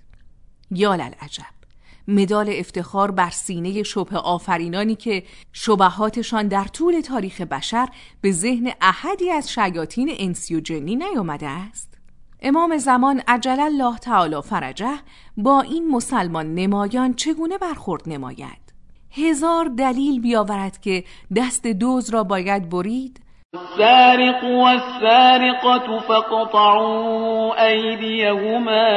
یا للعجب، مدال افتخار بر سینه شبه آفرینانی که شبهاتشان در طول تاریخ بشر به ذهن احدی از شیاطین انسی و جنی نیامده است. امام زمان عجل الله تعالی فرجه با این مسلمان نمایان چگونه برخورد نماید؟ 1000 دلیل بیاورد که دست دزد را باید برید. السارق والسارقة فاقطعوا أيديهما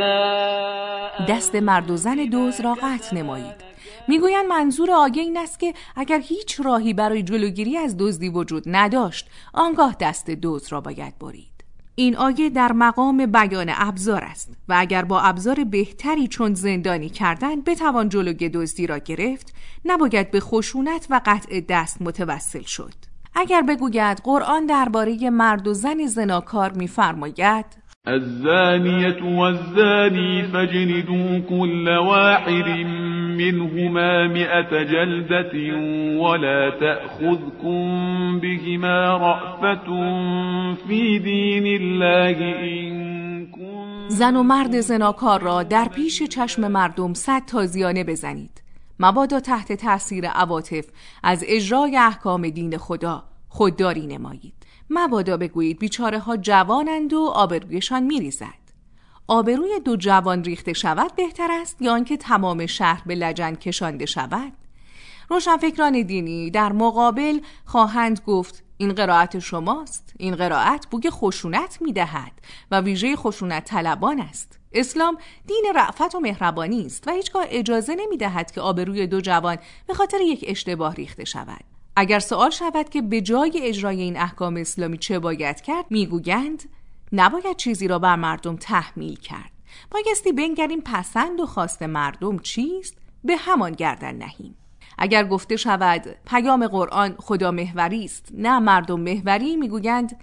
جزاء. دست مرد و زن دزد را قطع نمایید. میگویند منظور آیه این است که اگر هیچ راهی برای جلوگیری از دزدی وجود نداشت، آنگاه دست دزد را باید برید. این آیه در مقام بیان ابزار است و اگر با ابزار بهتری چون زندانی کردن بتوان جلوی دزدی را گرفت، نباید به خشونت و قطع دست متوسل شد. اگر بگوید قرآن درباره مرد و زن زناکار می‌فرماید الزانية والزاني فاجلدوا كل واحد منهما 100 جلدة ولا تأخذكم بهما رأفة في دين الله إن كنتم. زن و مرد زناکار را در پیش چشم مردم 100 تازیانه بزنید، مبادا تحت تأثیر عواطف از اجرای احکام دین خدا خودداری نمایید. مبادا بگویید بیچاره ها جوانند و آبرویشان میریزد. آبروی 2 جوان ریخته شود بهتر است یا آنکه تمام شهر به لجن کشانده شود؟ روشنفکران دینی در مقابل خواهند گفت این قرائت شماست. این قرائت بوی خشونت میدهد و ویژه خشونت طلبان است. اسلام دین رأفت و مهربانی است و هیچگاه اجازه نمیدهد که آبروی 2 جوان به خاطر یک اشتباه ریخته شود. اگر سوال شود که به جای اجرای این احکام اسلامی چه باید کرد، میگویند نباید چیزی را بر مردم تحمیل کرد. بایستی بنگریم پسند و خواست مردم چیست، به همان گردن نهیم. اگر گفته شود پیام قرآن خدا محوری است نه مردم محوری، میگویند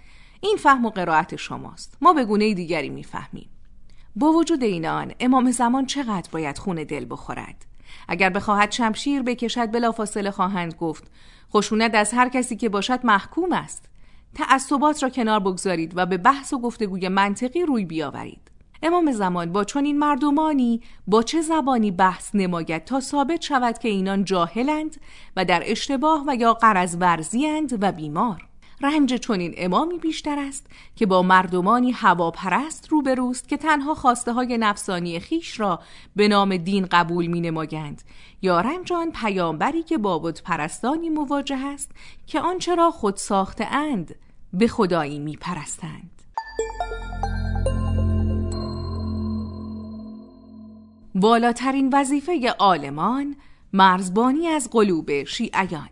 این فهم و قرائت شماست، ما به گونه دیگری میفهمیم. با وجود این آن امام زمان چقدر باید خون دل بخورد؟ اگر بخواهد شمشیر بکشد بلافاصله خواهند گفت خشونت از هر کسی که باشد محکوم است. تعصبات را کنار بگذارید و به بحث و گفتگوی منطقی روی بیاورید. امام زمان با چنین مردمانی با چه زبانی بحث نماید تا ثابت شود که اینان جاهلند و در اشتباه و یا غرض ورزی‌اند و بیمار؟ رنج چنین امامی بیشتر است که با مردمانی هواپرست روبروست که تنها خواسته های نفسانی خیش را به نام دین قبول می نمایند، یا رنج آن پیامبری که با بت پرستانی مواجه است که آنچه را خود ساخته اند به خدایی می پرستند. بالاترین وظیفه عالمان مرزبانی از قلوب شیعیان.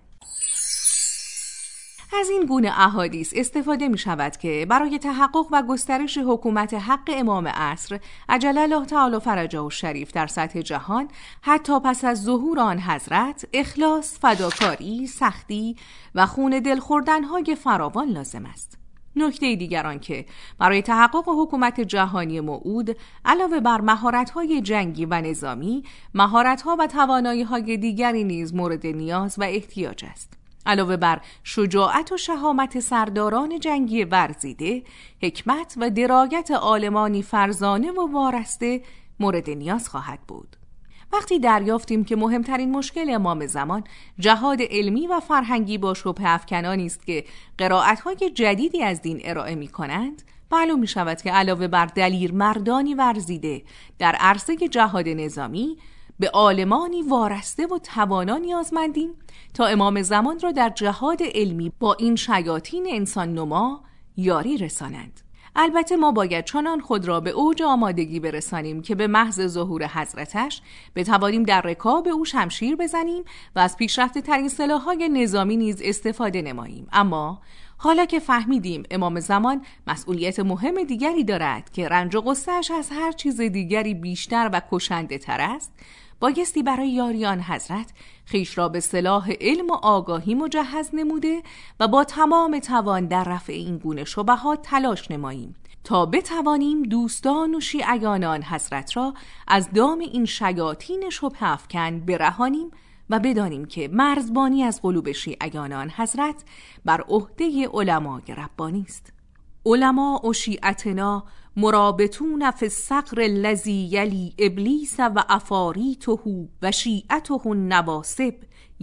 از این گونه احادیث استفاده می شود که برای تحقق و گسترش حکومت حق امام عصر عجل الله تعالی فرجه الشریف در سطح جهان حتی پس از ظهور آن حضرت اخلاص، فداکاری، سختی و خون دل خوردن‌های فراوان لازم است. نکته دیگر آن که برای تحقق حکومت جهانی موعود علاوه بر مهارت‌های جنگی و نظامی، مهارت‌ها و توانایی‌های دیگری نیز مورد نیاز و احتیاج است. علاوه بر شجاعت و شهامت سرداران جنگی ورزیده، حکمت و درایت عالمانی فرزانه و وارسته مورد نیاز خواهد بود. وقتی دریافتیم که مهمترین مشکل امام زمان جهاد علمی و فرهنگی با شبهه افکنانی است که قرائت‌های جدیدی از دین ارائه می‌کنند، معلوم می‌شود که علاوه بر دلیر مردانی ورزیده در عرصه جهاد نظامی، به عالمانی وارسته و توانا نیازمندیم تا امام زمان را در جهاد علمی با این شیاطین انسان نما یاری رسانند. البته ما باید چنان خود را به اوج آمادگی برسانیم که به محض ظهور حضرتش بتوانیم در رکاب او شمشیر بزنیم و از پیشرفته ترین سلاح‌های نظامی نیز استفاده نماییم. اما حالا که فهمیدیم امام زمان مسئولیت مهم دیگری دارد که رنج و غصه‌اش از هر چیز دیگری بیشتر و کشنده تر است، بایستی برای یاری آن حضرت خیش را به سلاح علم و آگاهی مجهز نموده و با تمام توان در رفع این گونه شبهات تلاش نماییم تا بتوانیم دوستان و شیعیان آن حضرت را از دام این شیاطین شبه افکن برهانیم و بدانیم که مرزبانی از قلوب شیعیان آن حضرت بر عهده علمای ربانی است. علماء و شیعتنا مرابطون فی الصقر الذی یلی ابلیس و افاریته و شیعته النواصب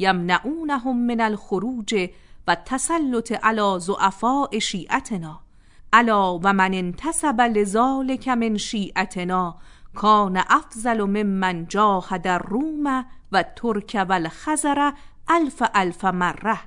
یمنعونهم من الخروج و التسلط علی ضعفاء شیعتنا الا و من انتسب لذلک من شیعتنا کان افضل ممن جاهد الروم و الترک و الخزر الف مره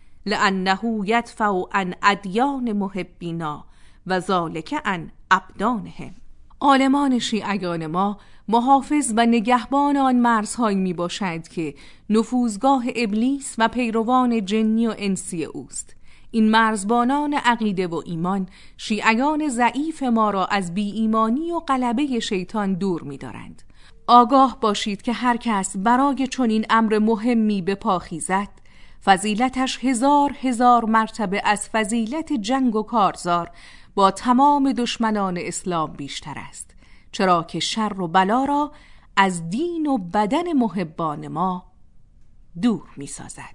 لانه یدفع عن ادیان محبینا و ذالک عن ابدانهم. عالمان شیعیان ما محافظ و نگهبان آن مرزهایی می باشند که نفوذگاه ابلیس و پیروان جنی و انسی اوست. این مرزبانان عقیده و ایمان شیعیان ضعیف ما را از بی ایمانی و غلبه شیطان دور می دارند. آگاه باشید که هر کس برای چنین امر مهمی به پا خیزد، فضیلتش 1000 مرتبه از فضیلت جنگ و کارزار با تمام دشمنان اسلام بیشتر است، چرا که شر و بلا را از دین و بدن محبان ما دور می سازد.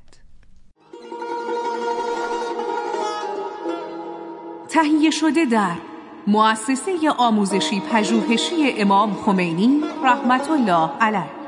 تهیه شده در مؤسسه آموزشی پژوهشی امام خمینی رحمت الله علیه.